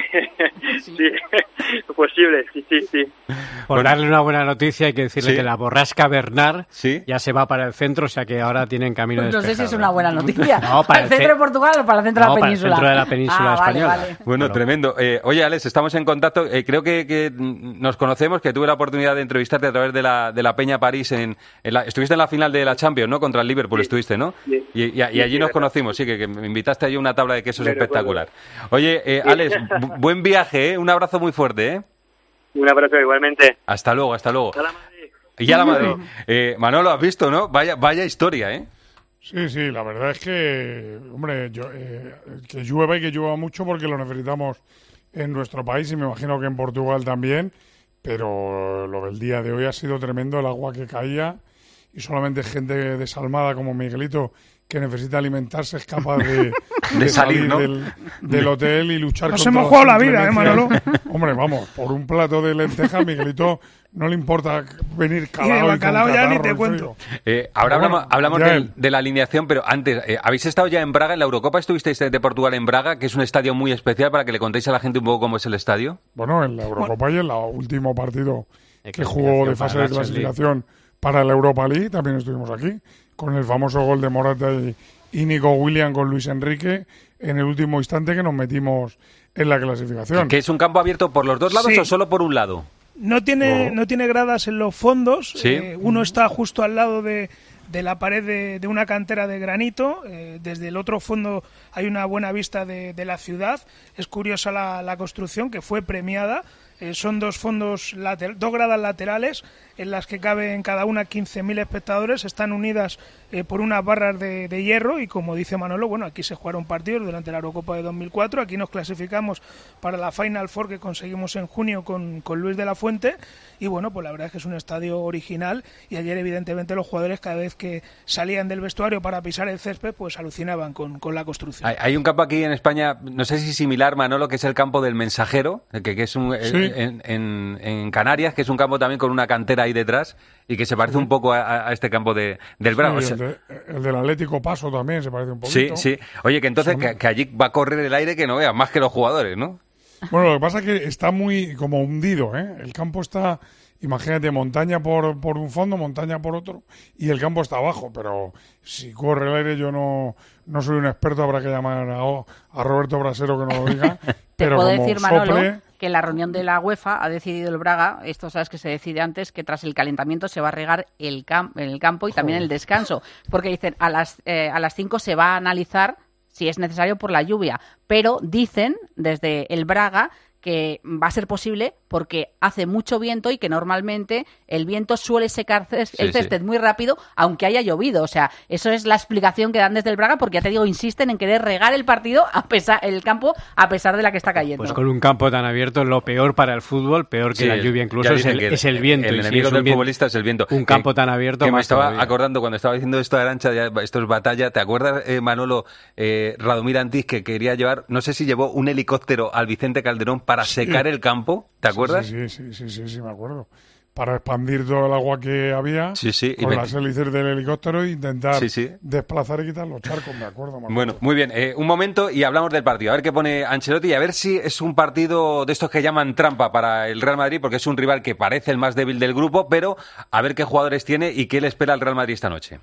sí, posible, sí, sí, sí. Por darle una buena noticia hay que decirle ¿Sí? que la borrasca Bernard ¿Sí? ya se va para el centro, o sea que ahora tienen camino Pues no despejado. sé si es una buena noticia. No, para ¿Para el el centro ce- de Portugal o para el centro No, de la para el península? centro de la península ah, española. Vale, vale. Bueno, Claro. tremendo. Eh, oye, Alex, estamos en contacto. Eh, creo que, que nos conocemos, que tuve la oportunidad de entrevistarte a través de la, de la Peña París. En, en la, estuviste en la final de la Champions, ¿no? Contra el Liverpool Sí. estuviste, ¿no? Sí. Y, y- y Sí, allí sí, nos verdad. conocimos, sí, que, que me invitaste allí a una tabla de quesos Me recuerdo. espectacular. Oye, eh, Alex, bu- buen viaje, ¿eh? Un abrazo muy fuerte, ¿eh? Un abrazo igualmente. Hasta luego, hasta luego. Hasta la Madrid. Y ya la Madrid. Eh, Manolo, has visto, ¿no? Vaya, vaya historia, ¿eh? Sí, sí, la verdad es que, hombre, yo, eh, que llueva y que llueva mucho porque lo necesitamos en nuestro país y me imagino que en Portugal también, pero lo del día de hoy ha sido tremendo, el agua que caía y solamente gente desalmada como Miguelito, que necesita alimentarse, es capaz de, De salir, ¿no? del, del hotel y luchar Nos contra hemos las jugado la vida, ¿eh, inclemencias. Manolo? Hombre, vamos, por un plato de lentejas, Miguelito no le importa venir Y de calado y, con bacalao ya ni catarro te y cuento. frío. Eh, ahora Pero bueno, hablamos, hablamos ya del- él. de la alineación, pero antes, eh, ¿habéis estado ya en Braga? ¿En la Eurocopa estuvisteis de Portugal en Braga, que es un estadio muy especial, para que le contéis a la gente un poco cómo es el estadio? Bueno, en la Eurocopa y en el último partido De que jugó de clasificación fase para de la Champions League. clasificación para la Europa League, también estuvimos aquí, con el famoso gol de Morata y, y Nico Williams con Luis Enrique, en el último instante que nos metimos en la clasificación. ¿Que es un campo abierto por los dos lados Sí. o solo por un lado? No tiene, Oh. no tiene gradas en los fondos. Sí. Eh, uno está justo al lado de, de la pared de, de una cantera de granito. Eh, desde el otro fondo hay una buena vista de, de la ciudad. Es curiosa la, la construcción, que fue premiada. Eh, son dos fondos, later- dos gradas laterales en las que caben cada una quince mil espectadores. Están unidas eh, por unas barras de, de hierro y, como dice Manolo, bueno, aquí se jugaron partidos durante la Eurocopa de dos mil cuatro. Aquí nos clasificamos para la Final Four que conseguimos en junio con, con Luis de la Fuente. Y bueno, pues la verdad es que es un estadio original y ayer evidentemente los jugadores cada vez que salían del vestuario para pisar el césped pues alucinaban con, con la construcción. Hay, hay un campo aquí en España, no sé si similar, Manolo, que es el campo del Mensajero, que, que es un, Sí. en, en- en Canarias, que es un campo también con una cantera ahí detrás y que se parece un poco a, a este campo de, del Braga. Sí, O sea, el, de- el del Atlético Paso también se parece un sí, poquito. sí. Oye, que entonces Son- que, que allí va a correr el aire que no veas, más que los jugadores, ¿no? Bueno, lo que pasa es que está muy como hundido, ¿eh? El campo está, imagínate, montaña por, por un fondo, montaña por otro, y el campo está abajo, pero si corre el aire yo no, no soy un experto, habrá que llamar a, a Roberto Brasero que nos lo diga, pero Puedo como decir, Manolo, sople... que en la reunión de la UEFA ha decidido el Braga, esto sabes que se decide antes, que tras el calentamiento se va a regar el cam- en el campo y también el descanso, porque dicen a las eh, a las cinco se va a analizar si es necesario por la lluvia, pero dicen desde el Braga que va a ser posible porque hace mucho viento y que normalmente el viento suele secar ces- el Sí, césped sí. muy rápido, aunque haya llovido. O sea, eso es la explicación que dan desde el Braga, porque ya te digo, insisten en querer regar el partido, a pesar el campo, a pesar de la que está cayendo. Pues con un campo tan abierto, lo peor para el fútbol, peor que Sí, la lluvia incluso, ya es dicen el, que es el viento. El y si enemigo es un del viento- futbolista es el viento. Un Que- campo tan abierto, Que me más estaba todavía. acordando cuando estaba diciendo esto de Arancha, ya, esto es batalla. ¿Te acuerdas, eh, Manolo, eh, Radomir Antís, que quería llevar, no sé si llevó un helicóptero al Vicente Calderón para secar el campo? ¿Te acuerdas? Sí, sí, sí, sí, sí, me acuerdo. Para expandir todo el agua que había Sí, sí, y con me- las hélices del helicóptero e intentar Sí, sí. desplazar y quitar los charcos, me acuerdo. me acuerdo. Bueno, muy bien. Eh, un momento y hablamos del partido. A ver qué pone Ancelotti y a ver si es un partido de estos que llaman trampa para el Real Madrid, porque es un rival que parece el más débil del grupo, pero a ver qué jugadores tiene y qué le espera al Real Madrid esta noche.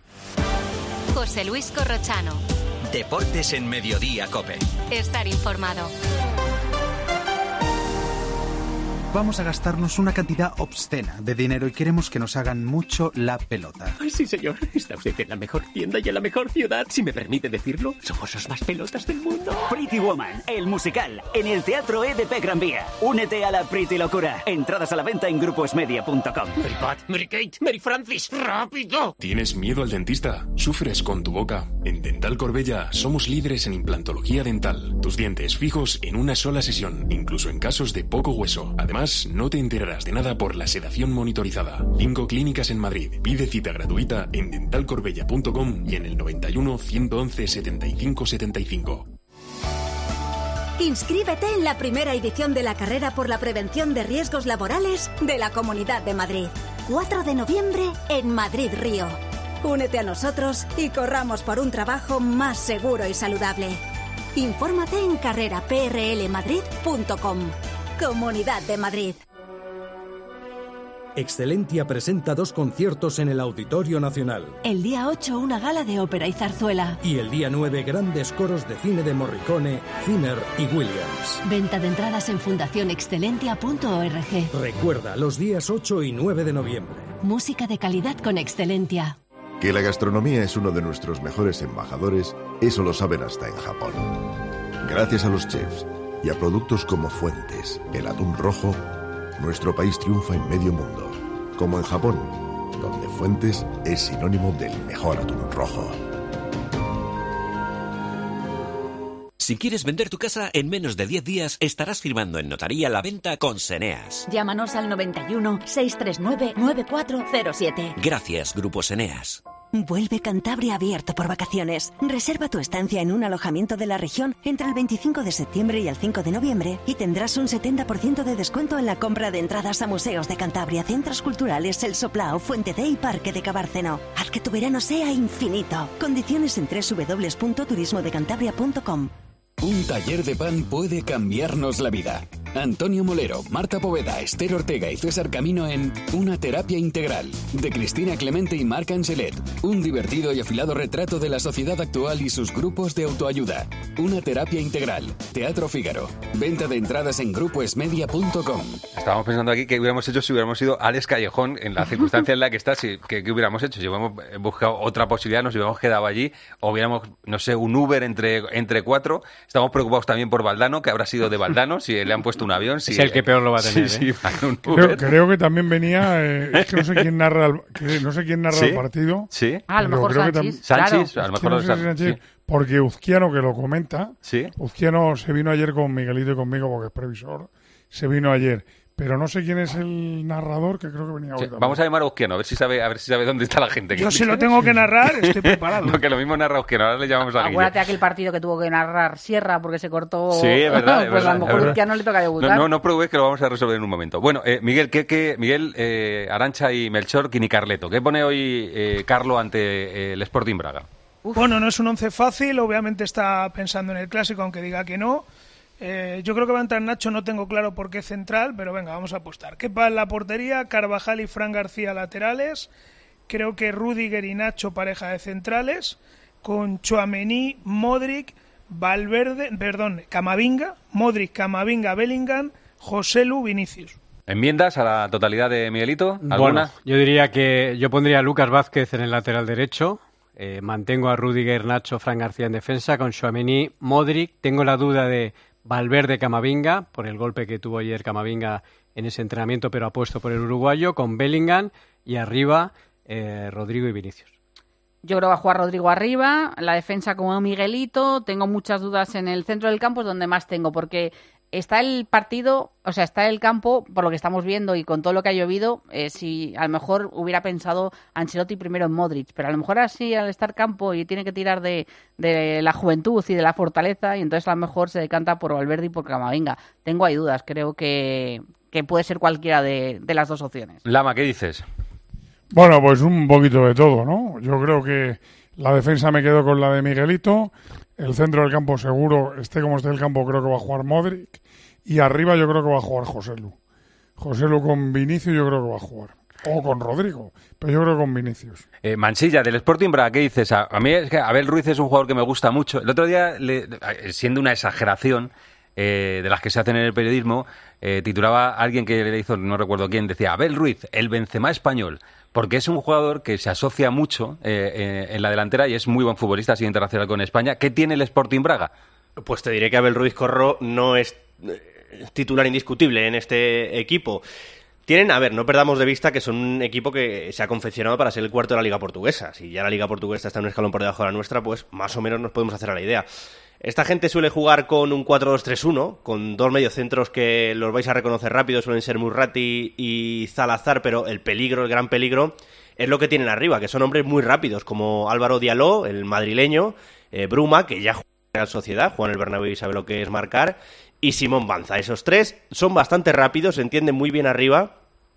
José Luis Corrochano. Deportes en Mediodía, COPE. Estar informado. Vamos a gastarnos una cantidad obscena de dinero y queremos que nos hagan mucho la pelota. Ay, sí, señor. Está usted en la mejor tienda y en la mejor ciudad. Si me permite decirlo, somos los más pelotas del mundo. Pretty Woman, el musical, en el Teatro E D P Gran Vía. Únete a la Pretty locura. Entradas a la venta en gruposmedia punto com. Mary Pat, Mary Kate, Mary Francis, ¡rápido! ¿Tienes miedo al dentista? ¿Sufres con tu boca? En Dental Corbella somos líderes en implantología dental. Tus dientes fijos en una sola sesión, incluso en casos de poco hueso. Además, no te enterarás de nada por la sedación monitorizada. Cinco clínicas en Madrid. Pide cita gratuita en dental corbella punto com y en el noventa y uno, ciento once, setenta y cinco setenta y cinco. Inscríbete en la primera edición de la carrera por la prevención de riesgos laborales de la Comunidad de Madrid. cuatro de noviembre en Madrid Río. Únete a nosotros y corramos por un trabajo más seguro y saludable. Infórmate en carrera p r l madrid punto com. Comunidad de Madrid. Excelentia presenta dos conciertos en el Auditorio Nacional. El día ocho, una gala de ópera y zarzuela. Y el día nueve, grandes coros de cine de Morricone, Zimmer y Williams. Venta de entradas en fundación excelentia punto org. Recuerda, los días ocho y nueve de noviembre. Música de calidad con Excelentia. Que la gastronomía es uno de nuestros mejores embajadores, eso lo saben hasta en Japón. Gracias a los chefs y a productos como Fuentes, el atún rojo, nuestro país triunfa en medio mundo. Como en Japón, donde Fuentes es sinónimo del mejor atún rojo. Si quieres vender tu casa, en menos de diez días estarás firmando en notaría la venta con Seneas. Llámanos al noventa y uno, seiscientos treinta y nueve, noventa y cuatro cero siete. Gracias, Grupo Seneas. Vuelve Cantabria abierto por vacaciones. Reserva tu estancia en un alojamiento de la región entre el veinticinco de septiembre y el cinco de noviembre y tendrás un setenta por ciento de descuento en la compra de entradas a museos de Cantabria, centros culturales, El Soplao, Fuente D y Parque de Cabárceno. Haz que tu verano sea infinito. Condiciones en doble u doble u doble u punto turismo de cantabria punto com. Un taller de pan puede cambiarnos la vida. Antonio Molero, Marta Poveda, Esther Ortega y César Camino en Una terapia integral, de Cristina Clemente y Marc Angelet. Un divertido y afilado retrato de la sociedad actual y sus grupos de autoayuda. Una terapia integral. Teatro Fígaro. Venta de entradas en gruposmedia punto com. Estábamos pensando aquí que hubiéramos hecho si hubiéramos ido Alex Callejón en la circunstancia en la que está, si, que, que hubiéramos hecho, si hubiéramos buscado otra posibilidad, nos hubiéramos quedado allí, o hubiéramos, no sé, un Uber entre, entre cuatro. Estamos preocupados también por Valdano, que habrá sido de Valdano, si le han puesto un avión. Si, es el que peor lo va a tener. Sí, ¿eh? sí, un creo, creo que también venía, eh, es que no sé quién narra el, que no sé quién narra ¿Sí? el partido. Sí. Ah, a lo mejor Sánchez. Sánchez, Claro. a lo mejor no sé si Sánchez, sí. Porque Uzquiano, que lo comenta, ¿Sí? Uzquiano se vino ayer con Miguelito y conmigo, porque es previsor, se vino ayer. Pero no sé quién es el narrador, que creo que venía hoy Sí, también. vamos a llamar a Uzquiano, a ver si sabe, a ver si sabe dónde está la gente. Yo si lo tengo que narrar, estoy preparado. No, que lo mismo narra Uzquiano, ahora le llamamos a Guille. Acuérdate aquel partido que tuvo que narrar Sierra porque se cortó. Sí, es verdad. Es pues verdad, a lo mejor es verdad. Uzquiano le toca debutar. No, no, no preocupes que lo vamos a resolver en un momento. Bueno, eh, Miguel, ¿qué, qué, Miguel eh, Arantxa y Melchor Quinicarleto, ¿qué pone hoy eh, Carlo ante eh, el Sporting Braga? Uf. Bueno, no es un once fácil, obviamente está pensando en el clásico, aunque diga que no. Eh, yo creo que va a entrar Nacho, no tengo claro por qué central, pero venga, vamos a apostar. Kepa en la portería, Carvajal y Fran García laterales. Creo que Rüdiger y Nacho pareja de centrales, con Tchouaméni, Modric, Valverde, perdón, Camavinga, Modric, Camavinga, Bellingham, Joselu, Vinicius. ¿Enmiendas a la totalidad de Miguelito? ¿Alguna? Bueno, yo diría que yo pondría a Lucas Vázquez en el lateral derecho. Eh, mantengo a Rüdiger, Nacho, Fran García en defensa, con Tchouaméni, Modric. Tengo la duda de Valverde, Camavinga, por el golpe que tuvo ayer Camavinga en ese entrenamiento, pero apuesto por el uruguayo, con Bellingham y arriba eh, Rodrigo y Vinicius. Yo creo que va a jugar Rodrigo arriba, la defensa como Miguelito. Tengo muchas dudas en el centro del campo, es donde más tengo, porque está el partido, o sea, está el campo, por lo que estamos viendo y con todo lo que ha llovido, eh, si a lo mejor hubiera pensado Ancelotti primero en Modric, pero a lo mejor así al estar campo y tiene que tirar de, de la juventud y de la fortaleza, y entonces a lo mejor se decanta por Valverde y por Camavinga. Tengo ahí dudas, creo que, que puede ser cualquiera de, de las dos opciones. Lama, ¿qué dices? Bueno, pues un poquito de todo, ¿no? Yo creo que la defensa me quedo con la de Miguelito. El centro del campo seguro, esté como esté el campo, creo que va a jugar Modric. Y arriba yo creo que va a jugar Joselu. Joselu con Vinicius yo creo que va a jugar. O con Rodrigo, pero yo creo que con Vinicius. Eh, Mansilla, del Sporting Braga, ¿qué dices? A, a mí es que Abel Ruiz es un jugador que me gusta mucho. El otro día, le, siendo una exageración, eh, de las que se hacen en el periodismo, eh, titulaba a alguien que le hizo, no recuerdo quién, decía Abel Ruiz, el Benzema español, porque es un jugador que se asocia mucho eh, eh, en la delantera y es muy buen futbolista, ha sido internacional con España. ¿Qué tiene el Sporting Braga? Pues te diré que Abel Ruiz Corro no es titular indiscutible en este equipo. Tienen, a ver, no perdamos de vista que son un equipo que se ha confeccionado para ser el cuarto de la Liga Portuguesa. Si ya la Liga Portuguesa está en un escalón por debajo de la nuestra, pues más o menos nos podemos hacer a la idea. Esta gente suele jugar con un cuatro dos tres uno, con dos mediocentros que los vais a reconocer rápido, suelen ser Murrati y Salazar, pero el peligro, el gran peligro, es lo que tienen arriba, que son hombres muy rápidos, como Álvaro Diallo, el madrileño, eh, Bruma, que ya juega en la Sociedad, juega en el Bernabéu y sabe lo que es marcar, y Simón Banza. Esos tres son bastante rápidos, se entienden muy bien arriba.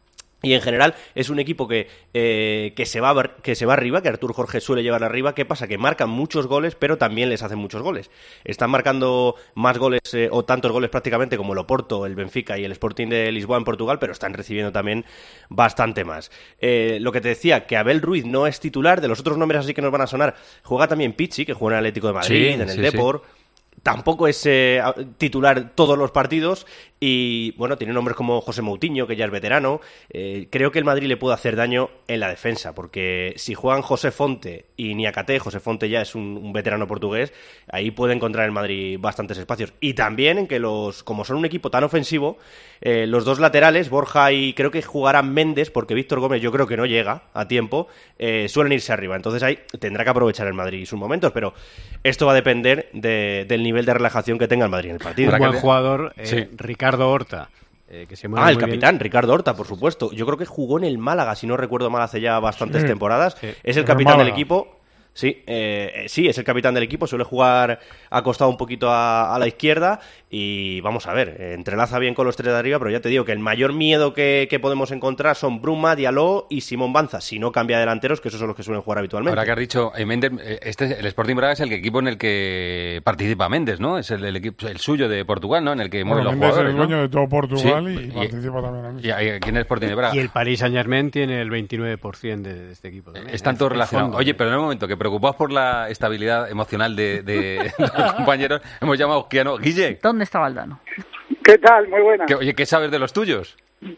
Y en general es un equipo que, eh, que, se va, que se va arriba, que Artur Jorge suele llevar arriba. ¿Qué pasa? Que marcan muchos goles, pero también les hacen muchos goles. Están marcando más goles, eh, o tantos goles prácticamente como el Oporto, el Benfica y el Sporting de Lisboa en Portugal, pero están recibiendo también bastante más. Eh, lo que te decía, que Abel Ruiz no es titular, de los otros nombres así que nos van a sonar, juega también Pizzi, que juega en el Atlético de Madrid, sí, en el sí, Depor. Sí. Tampoco es eh, titular todos los partidos y, bueno, tiene nombres como José Moutinho, que ya es veterano. Eh, creo que el Madrid le puede hacer daño en la defensa, porque si juegan José Fonte y Niakate, José Fonte ya es un, un veterano portugués, ahí puede encontrar el Madrid bastantes espacios. Y también en que, los como son un equipo tan ofensivo, eh, los dos laterales, Borja y creo que jugarán Méndez, porque Víctor Gómez yo creo que no llega a tiempo, eh, suelen irse arriba. Entonces ahí tendrá que aprovechar el Madrid sus momentos, pero esto va a depender de, del nivel de relajación que tenga el Madrid en el partido. Un buen jugador, eh, sí. Ricardo Horta. Eh, que se ah, el capitán, bien. Ricardo Horta, por supuesto. Yo creo que jugó en el Málaga, si no recuerdo mal, hace ya bastantes sí. temporadas. Sí. Es el capitán del equipo. Sí, eh, sí, es el capitán del equipo, suele jugar acostado un poquito a, a la izquierda y vamos a ver, eh, entrelaza bien con los tres de arriba, pero ya te digo que el mayor miedo que, que podemos encontrar son Bruma, Diallo y Simón Banza, si no cambia delanteros, que esos son los que suelen jugar habitualmente. Ahora que has dicho, eh, Méndez, este, el Sporting Braga es el equipo en el que participa Méndez, ¿no? Es el, el equipo el suyo de Portugal, ¿no? En el que mueve bueno, los Méndez jugadores, es el dueño ¿no? de todo Portugal sí, y, y participa también en y, y aquí en el Sporting de Braga. Y el Paris Saint-Germain tiene el veintinueve por ciento de, de este equipo también. Están todos relacionados. Oye, pero en un momento, que preocupados por la estabilidad emocional de, de los compañeros, hemos llamado a Oskiano. Guille. ¿Dónde está Valdano? ¿Qué tal? Muy buena. ¿Qué, oye, ¿qué sabes de los tuyos?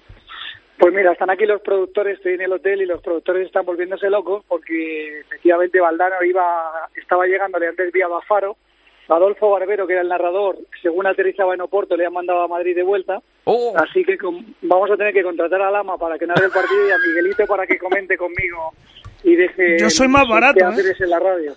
Pues mira, están aquí los productores, estoy en el hotel y los productores están volviéndose locos porque efectivamente Valdano iba, estaba llegándole antes vía Faro. Adolfo Barbero, que era el narrador, según aterrizaba en Oporto, le han mandado a Madrid de vuelta. Oh. Así que con, vamos a tener que contratar a Lama para que narre el partido y a Miguelito para que comente conmigo y deje... Yo soy más barato, ¿eh? en la radio.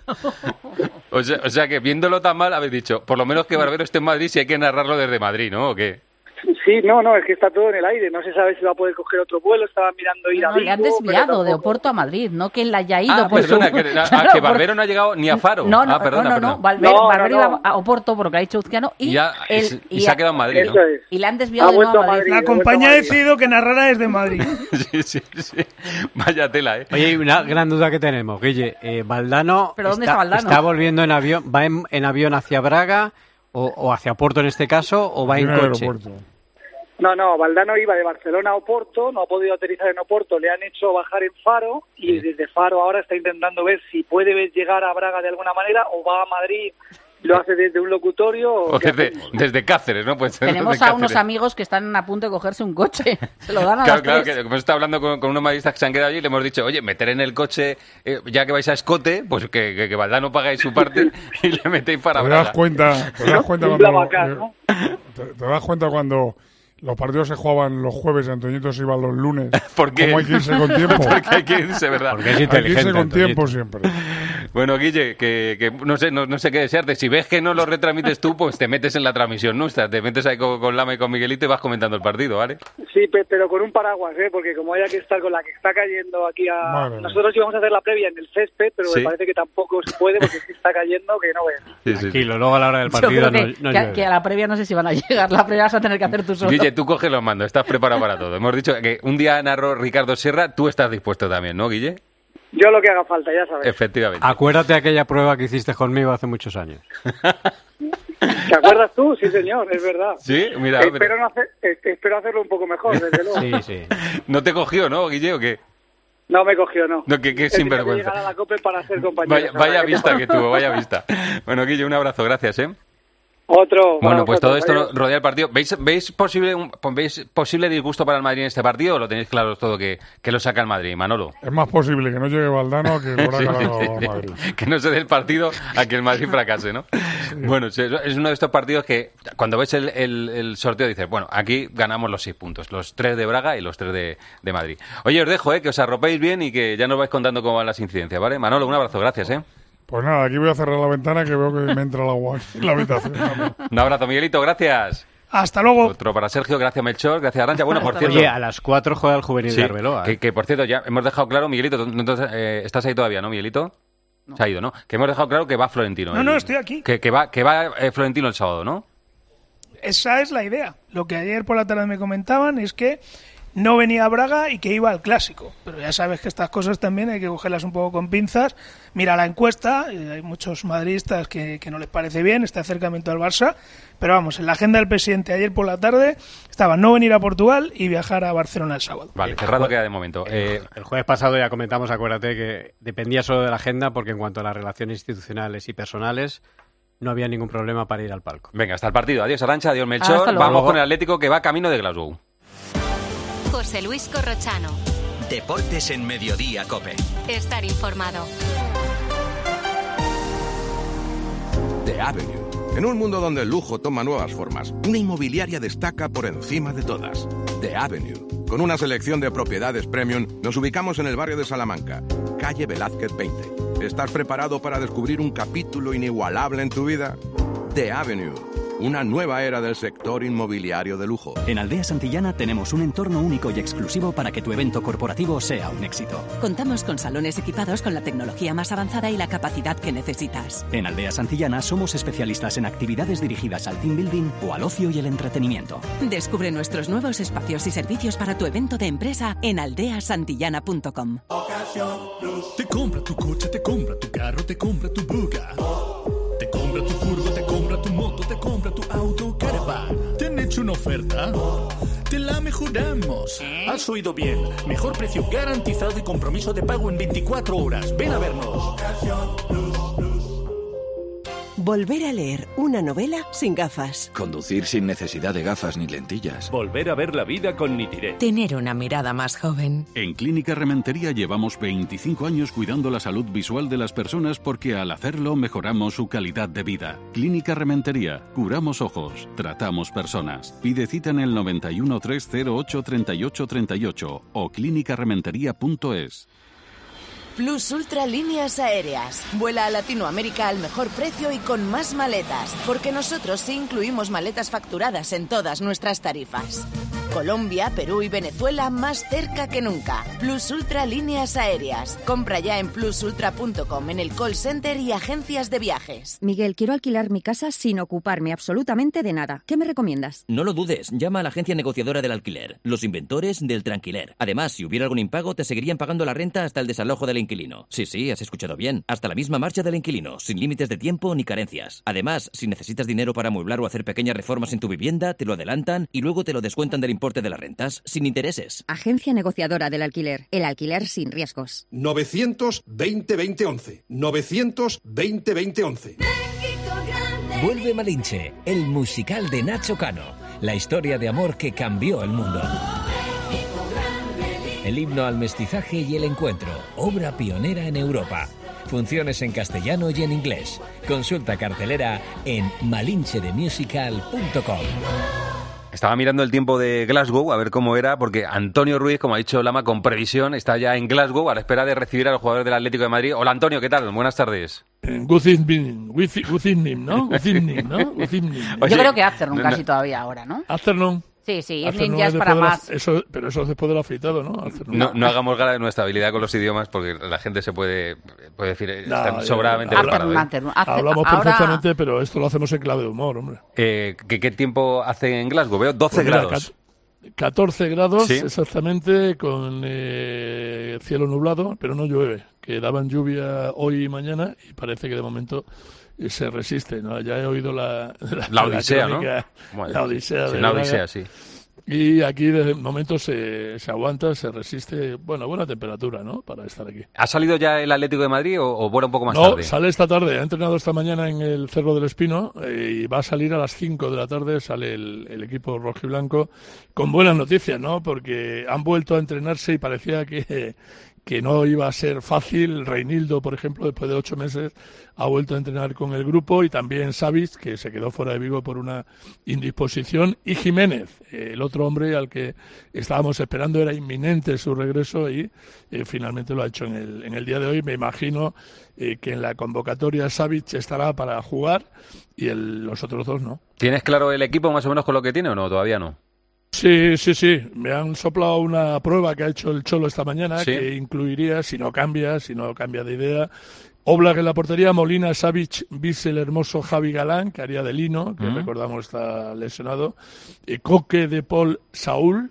o, sea, o sea que viéndolo tan mal habéis dicho, por lo menos que Barbero esté en Madrid si hay que narrarlo desde Madrid, ¿no? ¿O qué? Sí, no, no, es que está todo en el aire. No se sabe si va a poder coger otro vuelo. Estaba mirando ir no, a Vigo. Le han desviado de Oporto a Madrid, no que él haya ido. Ah, por perdona, su... que, claro, ah, que Barbero por... no ha llegado ni a Faro. No, no, ah, perdona, no, no, perdona. no. Barbero, no, Barbero no, no. iba a Oporto por lo que ha dicho Uzquiano y, y, ya, él, y, y se ha quedado en Madrid, ¿no? Es. Y le han desviado ha de nuevo a Madrid. Madrid. La compañía ha decidido que narrara desde Madrid. sí, sí, sí. Vaya tela, ¿eh? Oye, una gran duda que tenemos, Guille. Eh, Valdano, ¿Pero dónde está, está Valdano? ¿Está volviendo en avión? ¿Va en, en avión hacia Braga o, o hacia Oporto en este caso o va en coche? Aeropuerto. No, no, Valdano iba de Barcelona a Oporto, no ha podido aterrizar en Oporto, le han hecho bajar en Faro y sí. desde Faro ahora está intentando ver si puede llegar a Braga de alguna manera o va a Madrid, lo hace desde un locutorio. O, o desde, desde Cáceres, ¿no? Puede ser Tenemos a unos amigos que están a punto de cogerse un coche, se lo dan a claro, las claro, tres. Que como está hablando con, con unos madridistas que se han quedado allí, le hemos dicho, oye, meter en el coche, eh, ya que vais a Escote, pues que, que, que Valdano pagáis su parte y le metéis para ¿Te Braga. das cuenta, te das cuenta cuando... Bacán, ¿no? eh, te, te das cuenta cuando... Los partidos se jugaban los jueves y Antoñito se iba los lunes. ¿Por qué? ¿Cómo hay que irse con tiempo? Porque hay que irse, ¿verdad? Porque es inteligente. Hay que irse con Antoñito. tiempo siempre. Bueno, Guille, que, que no sé no, no sé qué desearte. Si ves que no lo retransmites tú, pues te metes en la transmisión nuestra. Te metes ahí con, con Lama y con Miguelito y vas comentando el partido, ¿vale? Sí, pero con un paraguas, ¿eh? Porque como haya que estar con la que está cayendo aquí a... Madre Nosotros íbamos a hacer la previa en el césped, pero ¿sí? me parece que tampoco se puede porque es que está cayendo que no veas. Sí, sí. Tranquilo, luego a la hora del partido que, no, no que, que a la previa no sé si van a llegar. La previa vas a tener que hacer tú solo. Guille, tú coge los mandos. Estás preparado para todo. Hemos dicho que un día narró Ricardo Sierra, tú estás dispuesto también, ¿no, Guille? Yo lo que haga falta, ya sabes. Efectivamente. Acuérdate de aquella prueba que hiciste conmigo hace muchos años. ¿Te acuerdas tú? Sí, señor, es verdad. Sí, mira. Espero, no hacer, espero hacerlo un poco mejor, desde luego. Sí, sí. ¿No te cogió, no, Guille, o qué? No me cogió, no. No, que, que sinvergüenza. Llegar a la COPE para ser compañero. Vaya, vaya vista que tuvo, vaya vista. Bueno, Guille, un abrazo, gracias, ¿eh? Otro. Bueno, pues todo vosotros, esto rodea el partido. ¿Veis, veis, posible, un, ¿Veis posible disgusto para el Madrid en este partido o lo tenéis claro todo que, que lo saca el Madrid, Manolo? Es más posible que no llegue Valdano que lo haga Sí, ganado sí, a Madrid. Que no se dé el partido a que el Madrid fracase, ¿no? Sí. Bueno, es uno de estos partidos que cuando ves el, el, el sorteo dices, bueno, aquí ganamos los seis puntos, los tres de Braga y los tres de, de Madrid. Oye, os dejo, ¿eh? Que os arropéis bien y que ya nos vais contando cómo van las incidencias, ¿vale? Manolo, un abrazo, gracias, ¿eh? Pues nada, aquí voy a cerrar la ventana que veo que me entra el agua en la habitación. Un abrazo, Miguelito, gracias. Hasta luego. Otro para Sergio, gracias Melchor, gracias Arantxa. Bueno, por cierto... Oye, a las cuatro juega el juvenil sí, de Arbeloa. Que, que por cierto, ya hemos dejado claro, Miguelito, entonces, eh, estás ahí todavía, ¿no, Miguelito? No. Se ha ido, ¿no? Que hemos dejado claro que va Florentino. No, el, no, estoy aquí. Que, que va, que va eh, Florentino el sábado, ¿no? Esa es la idea. Lo que ayer por la tarde me comentaban es que no venía a Braga y que iba al Clásico. Pero ya sabes que estas cosas también hay que cogerlas un poco con pinzas. Mira la encuesta, eh, hay muchos madridistas que, que no les parece bien este acercamiento al Barça. Pero vamos, en la agenda del presidente ayer por la tarde estaba no venir a Portugal y viajar a Barcelona el sábado. Vale, cerrado queda de momento. Eh... El jueves pasado ya comentamos, acuérdate, que dependía solo de la agenda porque en cuanto a las relaciones institucionales y personales no había ningún problema para ir al palco. Venga, hasta el partido. Adiós Arantxa, adiós Melchor. Vamos con el Atlético que va camino de Glasgow. José Luis Corrochano. Deportes en Mediodía COPE. Estar informado. The Avenue. En un mundo donde el lujo toma nuevas formas, una inmobiliaria destaca por encima de todas. The Avenue. Con una selección de propiedades premium, nos ubicamos en el barrio de Salamanca, calle Velázquez veinte. ¿Estás preparado para descubrir un capítulo inigualable en tu vida? The Avenue. Una nueva era del sector inmobiliario de lujo. En Aldea Santillana tenemos un entorno único y exclusivo para que tu evento corporativo sea un éxito. Contamos con salones equipados con la tecnología más avanzada y la capacidad que necesitas. En Aldea Santillana somos especialistas en actividades dirigidas al team building o al ocio y el entretenimiento. Descubre nuestros nuevos espacios y servicios para tu evento de empresa en aldea santillana punto com. Te compra tu coche, te compra tu carro, te compra tu buga. Te compra tu furgo, te compra tu moto, te compra tu auto, caravan. ¿Te han hecho una oferta? Te la mejoramos. Has oído bien. Mejor precio garantizado y compromiso de pago en veinticuatro horas. Ven a vernos. Volver a leer una novela sin gafas. Conducir sin necesidad de gafas ni lentillas. Volver a ver la vida con Nitiret. Tener una mirada más joven. En Clínica Rementería llevamos veinticinco años cuidando la salud visual de las personas porque al hacerlo mejoramos su calidad de vida. Clínica Rementería. Curamos ojos. Tratamos personas. Pide cita en el noventa y uno, tres cero ocho, treinta y ocho treinta y ocho o clínica rementería punto es. Plus Ultra Líneas Aéreas. Vuela a Latinoamérica al mejor precio y con más maletas, porque nosotros sí incluimos maletas facturadas en todas nuestras tarifas. Colombia, Perú y Venezuela más cerca que nunca. Plus Ultra Líneas Aéreas. Compra ya en plus ultra punto com, en el call center y agencias de viajes. Miguel, quiero alquilar mi casa sin ocuparme absolutamente de nada. ¿Qué me recomiendas? No lo dudes, llama a la agencia negociadora del alquiler, los inventores del tranquiler. Además, si hubiera algún impago, te seguirían pagando la renta hasta el desalojo del inquilino. Sí, sí, has escuchado bien. Hasta la misma marcha del inquilino, sin límites de tiempo ni carencias. Además, si necesitas dinero para amueblar o hacer pequeñas reformas en tu vivienda, te lo adelantan y luego te lo descuentan del importe de las rentas, sin intereses. Agencia negociadora del alquiler. El alquiler sin riesgos. novecientos veinte veinte once. novecientos veinte veinte once. Vuelve Malinche, el musical de Nacho Cano. La historia de amor que cambió el mundo. El himno al mestizaje y el encuentro, obra pionera en Europa. Funciones en castellano y en inglés. Consulta cartelera en malinche de musical punto com. Estaba mirando el tiempo de Glasgow, a ver cómo era, porque Antonio Ruiz, como ha dicho Lama, con previsión, está ya en Glasgow a la espera de recibir a los jugadores del Atlético de Madrid. Hola Antonio, ¿qué tal? Buenas tardes. Good evening, good evening, ¿no? Good evening, ¿no? Good evening. Oye, yo creo que afternoon casi todavía ahora, ¿no? Afternoon. Sí, sí, evening ya es para más. La, eso, pero eso es después del afeitado, ¿no? No, no hagamos gala de nuestra habilidad con los idiomas porque la gente se puede, puede decir, están no, sobradamente preparados. ¿eh? Hablamos ahora... perfectamente, pero esto lo hacemos en clave de humor, hombre. Eh, ¿qué, ¿Qué tiempo hace en Glasgow? Veo doce pues mira, grados. catorce grados, ¿sí? Exactamente, con eh, cielo nublado, pero no llueve. Que daban lluvia hoy y mañana y parece que de momento se resiste, ¿no? Ya he oído la... La, la odisea, la crónica, ¿no? Bueno, la odisea. Sí, de la Braga, odisea, sí. Y aquí de momento se, se aguanta, se resiste, bueno, buena temperatura, ¿no? Para estar aquí. ¿Ha salido ya el Atlético de Madrid o, o vuela un poco más no, tarde? No, sale esta tarde. Ha entrenado esta mañana en el Cerro del Espino eh, y va a salir a las cinco de la tarde. Sale el, el equipo rojiblanco con buenas noticias, ¿no? Porque han vuelto a entrenarse y parecía que... que no iba a ser fácil. Reinildo, por ejemplo, después de ocho meses, ha vuelto a entrenar con el grupo, y también Savic, que se quedó fuera de Vigo por una indisposición, y Jiménez, el otro hombre al que estábamos esperando, era inminente su regreso, y eh, finalmente lo ha hecho en el, en el día de hoy. Me imagino eh, que en la convocatoria Savic estará para jugar y el, los otros dos no. ¿Tienes claro el equipo más o menos con lo que tiene o no? Todavía no. Sí, sí, sí. Me han soplado una prueba que ha hecho el Cholo esta mañana, ¿sí?, que incluiría, si no cambia, si no cambia de idea, Oblak en la portería, Molina, Savic, Bissell, Hermoso, Javi Galán, que haría de Lino, que mm. recordamos está lesionado, y Coque, De Paul, Saúl,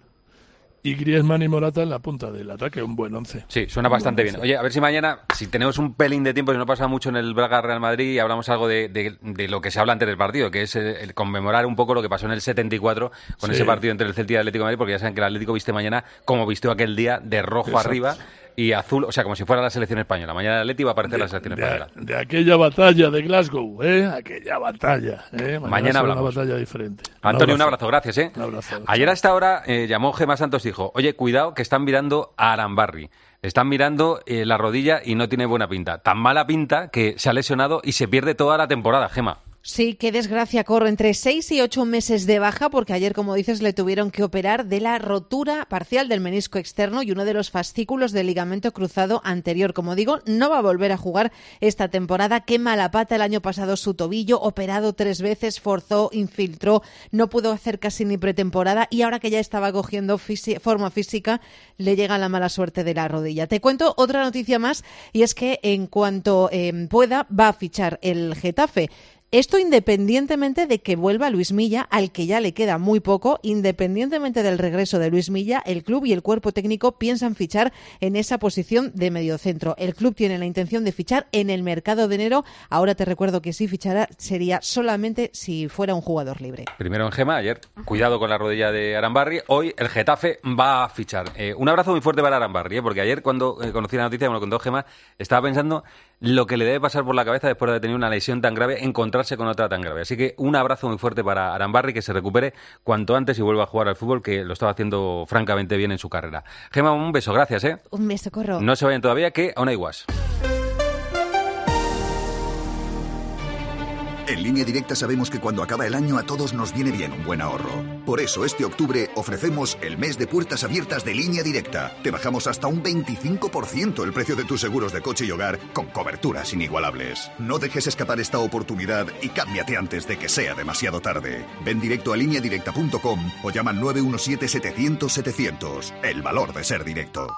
y Griezmann y Morata en la punta del ataque. Un buen once. Sí, suena bastante bien. Oye, a ver si mañana, si tenemos un pelín de tiempo, si no pasa mucho en el Braga-Real Madrid, y hablamos algo de, de, de lo que se habla antes del partido, que es el, el conmemorar un poco lo que pasó en el setenta y cuatro con sí. ese partido entre el Celta y el Atlético de Madrid, porque ya saben que el Atlético viste mañana como vistió aquel día, de rojo Exacto. arriba y azul, o sea, como si fuera la selección española. Mañana el Atlético va a aparecer de, la selección de, española. De aquella batalla de Glasgow, ¿eh? Aquella batalla, ¿eh? Mañana, mañana hablamos. Una batalla diferente. Antonio, un abrazo, un abrazo gracias, ¿eh? Un abrazo. Ayer a esta hora eh, llamó Gemma Santos y dijo, oye, cuidado que están mirando a Arambarri. Están mirando eh, la rodilla y no tiene buena pinta. Tan mala pinta que se ha lesionado y se pierde toda la temporada, Gemma. Sí, qué desgracia, corre entre seis y ocho meses de baja, porque ayer, como dices, le tuvieron que operar de la rotura parcial del menisco externo y uno de los fascículos del ligamento cruzado anterior. Como digo, no va a volver a jugar esta temporada. Qué mala pata el año pasado su tobillo, operado tres veces, forzó, infiltró, no pudo hacer casi ni pretemporada, y ahora que ya estaba cogiendo fisi- forma física, le llega la mala suerte de la rodilla. Te cuento otra noticia más, y es que en cuanto eh, pueda, va a fichar el Getafe. Esto independientemente de que vuelva Luis Milla, al que ya le queda muy poco. Independientemente del regreso de Luis Milla, el club y el cuerpo técnico piensan fichar en esa posición de mediocentro. El club tiene la intención de fichar en el mercado de enero. Ahora te recuerdo que si fichara sería solamente si fuera un jugador libre. Primero en Gema, ayer, cuidado con la rodilla de Arambarri. Hoy el Getafe va a fichar. Eh, un abrazo muy fuerte para Arambarri, ¿eh? Porque ayer cuando eh, conocí la noticia, me lo contó Gema, estaba pensando lo que le debe pasar por la cabeza después de tener una lesión tan grave, encontrarse con otra tan grave. Así que un abrazo muy fuerte para Arambarri, que se recupere cuanto antes y vuelva a jugar al fútbol, que lo estaba haciendo francamente bien en su carrera. Gemma, un beso, gracias, ¿eh? Un beso, corro. No se vayan todavía, que aún hay guas. En Línea Directa sabemos que cuando acaba el año a todos nos viene bien un buen ahorro. Por eso este octubre ofrecemos el mes de puertas abiertas de Línea Directa. Te bajamos hasta un veinticinco por ciento el precio de tus seguros de coche y hogar con coberturas inigualables. No dejes escapar esta oportunidad y cámbiate antes de que sea demasiado tarde. Ven directo a línea directa punto com o llama al nueve uno siete, setecientos, setecientos. El valor de ser directo.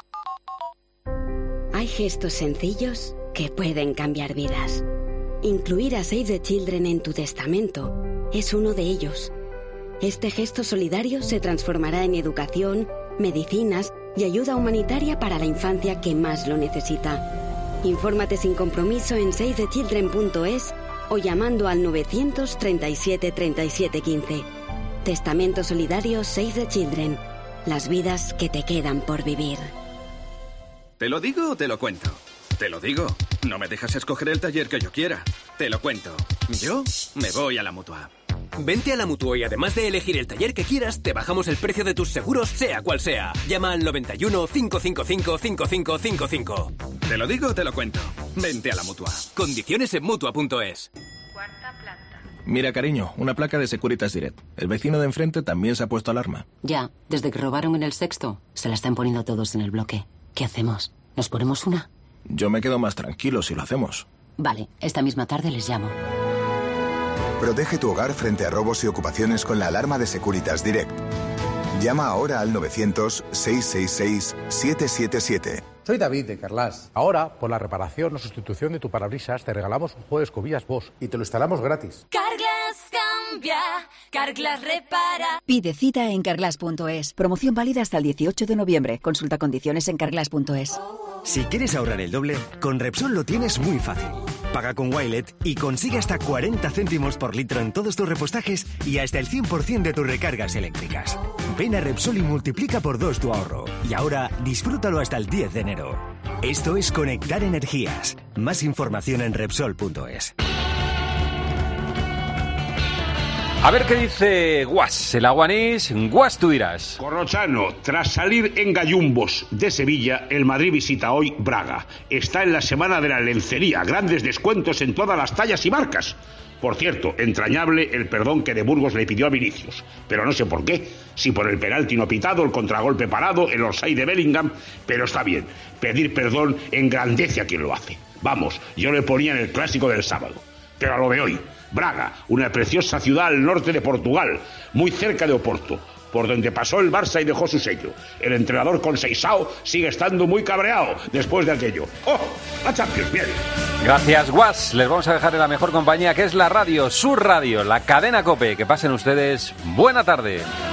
Hay gestos sencillos que pueden cambiar vidas. Incluir a Save the Children en tu testamento es uno de ellos. Este gesto solidario se transformará en educación, medicinas y ayuda humanitaria para la infancia que más lo necesita. Infórmate sin compromiso en save the children punto es o llamando al novecientos treinta y siete treinta y siete quince. Testamento solidario Save the Children. Las vidas que te quedan por vivir. ¿Te lo digo o te lo cuento? Te lo digo. No me dejas escoger el taller que yo quiera. Te lo cuento. Yo me voy a la Mutua. Vente a la Mutua y además de elegir el taller que quieras, te bajamos el precio de tus seguros, sea cual sea. Llama al noventa y uno, cinco cinco cinco, cinco cinco cinco cinco. Te lo digo o te lo cuento. Vente a la Mutua. Condiciones en Mutua punto es. Cuarta planta. Mira, cariño, una placa de Securitas Direct. El vecino de enfrente también se ha puesto alarma. Ya, desde que robaron en el sexto, se la están poniendo todos en el bloque. ¿Qué hacemos? ¿Nos ponemos una? Yo me quedo más tranquilo si lo hacemos. Vale, esta misma tarde les llamo. Protege tu hogar frente a robos y ocupaciones con la alarma de Securitas Direct. Llama ahora al novecientos, seiscientos sesenta y seis, setecientos setenta y siete. Soy David de Carglass. Ahora, por la reparación o sustitución de tu parabrisas, te regalamos un juego de escobillas Bosch y te lo instalamos gratis. Carglass cambia, Carglass repara. Pide cita en carglass punto es. Promoción válida hasta el dieciocho de noviembre. Consulta condiciones en carglass punto es. Si quieres ahorrar el doble, con Repsol lo tienes muy fácil. Paga con Wilet y consigue hasta cuarenta céntimos por litro en todos tus repostajes y hasta el cien por ciento de tus recargas eléctricas. Ven a Repsol y multiplica por dos tu ahorro. Y ahora, disfrútalo hasta el diez de enero. Esto es Conectar Energías. Más información en Repsol punto es. A ver qué dice Guas, el aguanís. Guas, tú dirás. Corrochano, tras salir en gallumbos de Sevilla, el Madrid visita hoy Braga. Está en la semana de la lencería, grandes descuentos en todas las tallas y marcas. Por cierto, entrañable el perdón que de Burgos le pidió a Vinicius. Pero no sé por qué, si por el penalti no pitado, el contragolpe parado, el offside de Bellingham. Pero está bien, pedir perdón engrandece a quien lo hace. Vamos, yo le ponía en el clásico del sábado. Pero a lo de hoy, Braga, una preciosa ciudad al norte de Portugal, muy cerca de Oporto, por donde pasó el Barça y dejó su sello. El entrenador Conceição sigue estando muy cabreado después de aquello. ¡Oh! ¡La Champions! ¡Bien! Gracias, Guas. Les vamos a dejar en la mejor compañía, que es la radio, su radio, la cadena COPE. Que pasen ustedes buena tarde.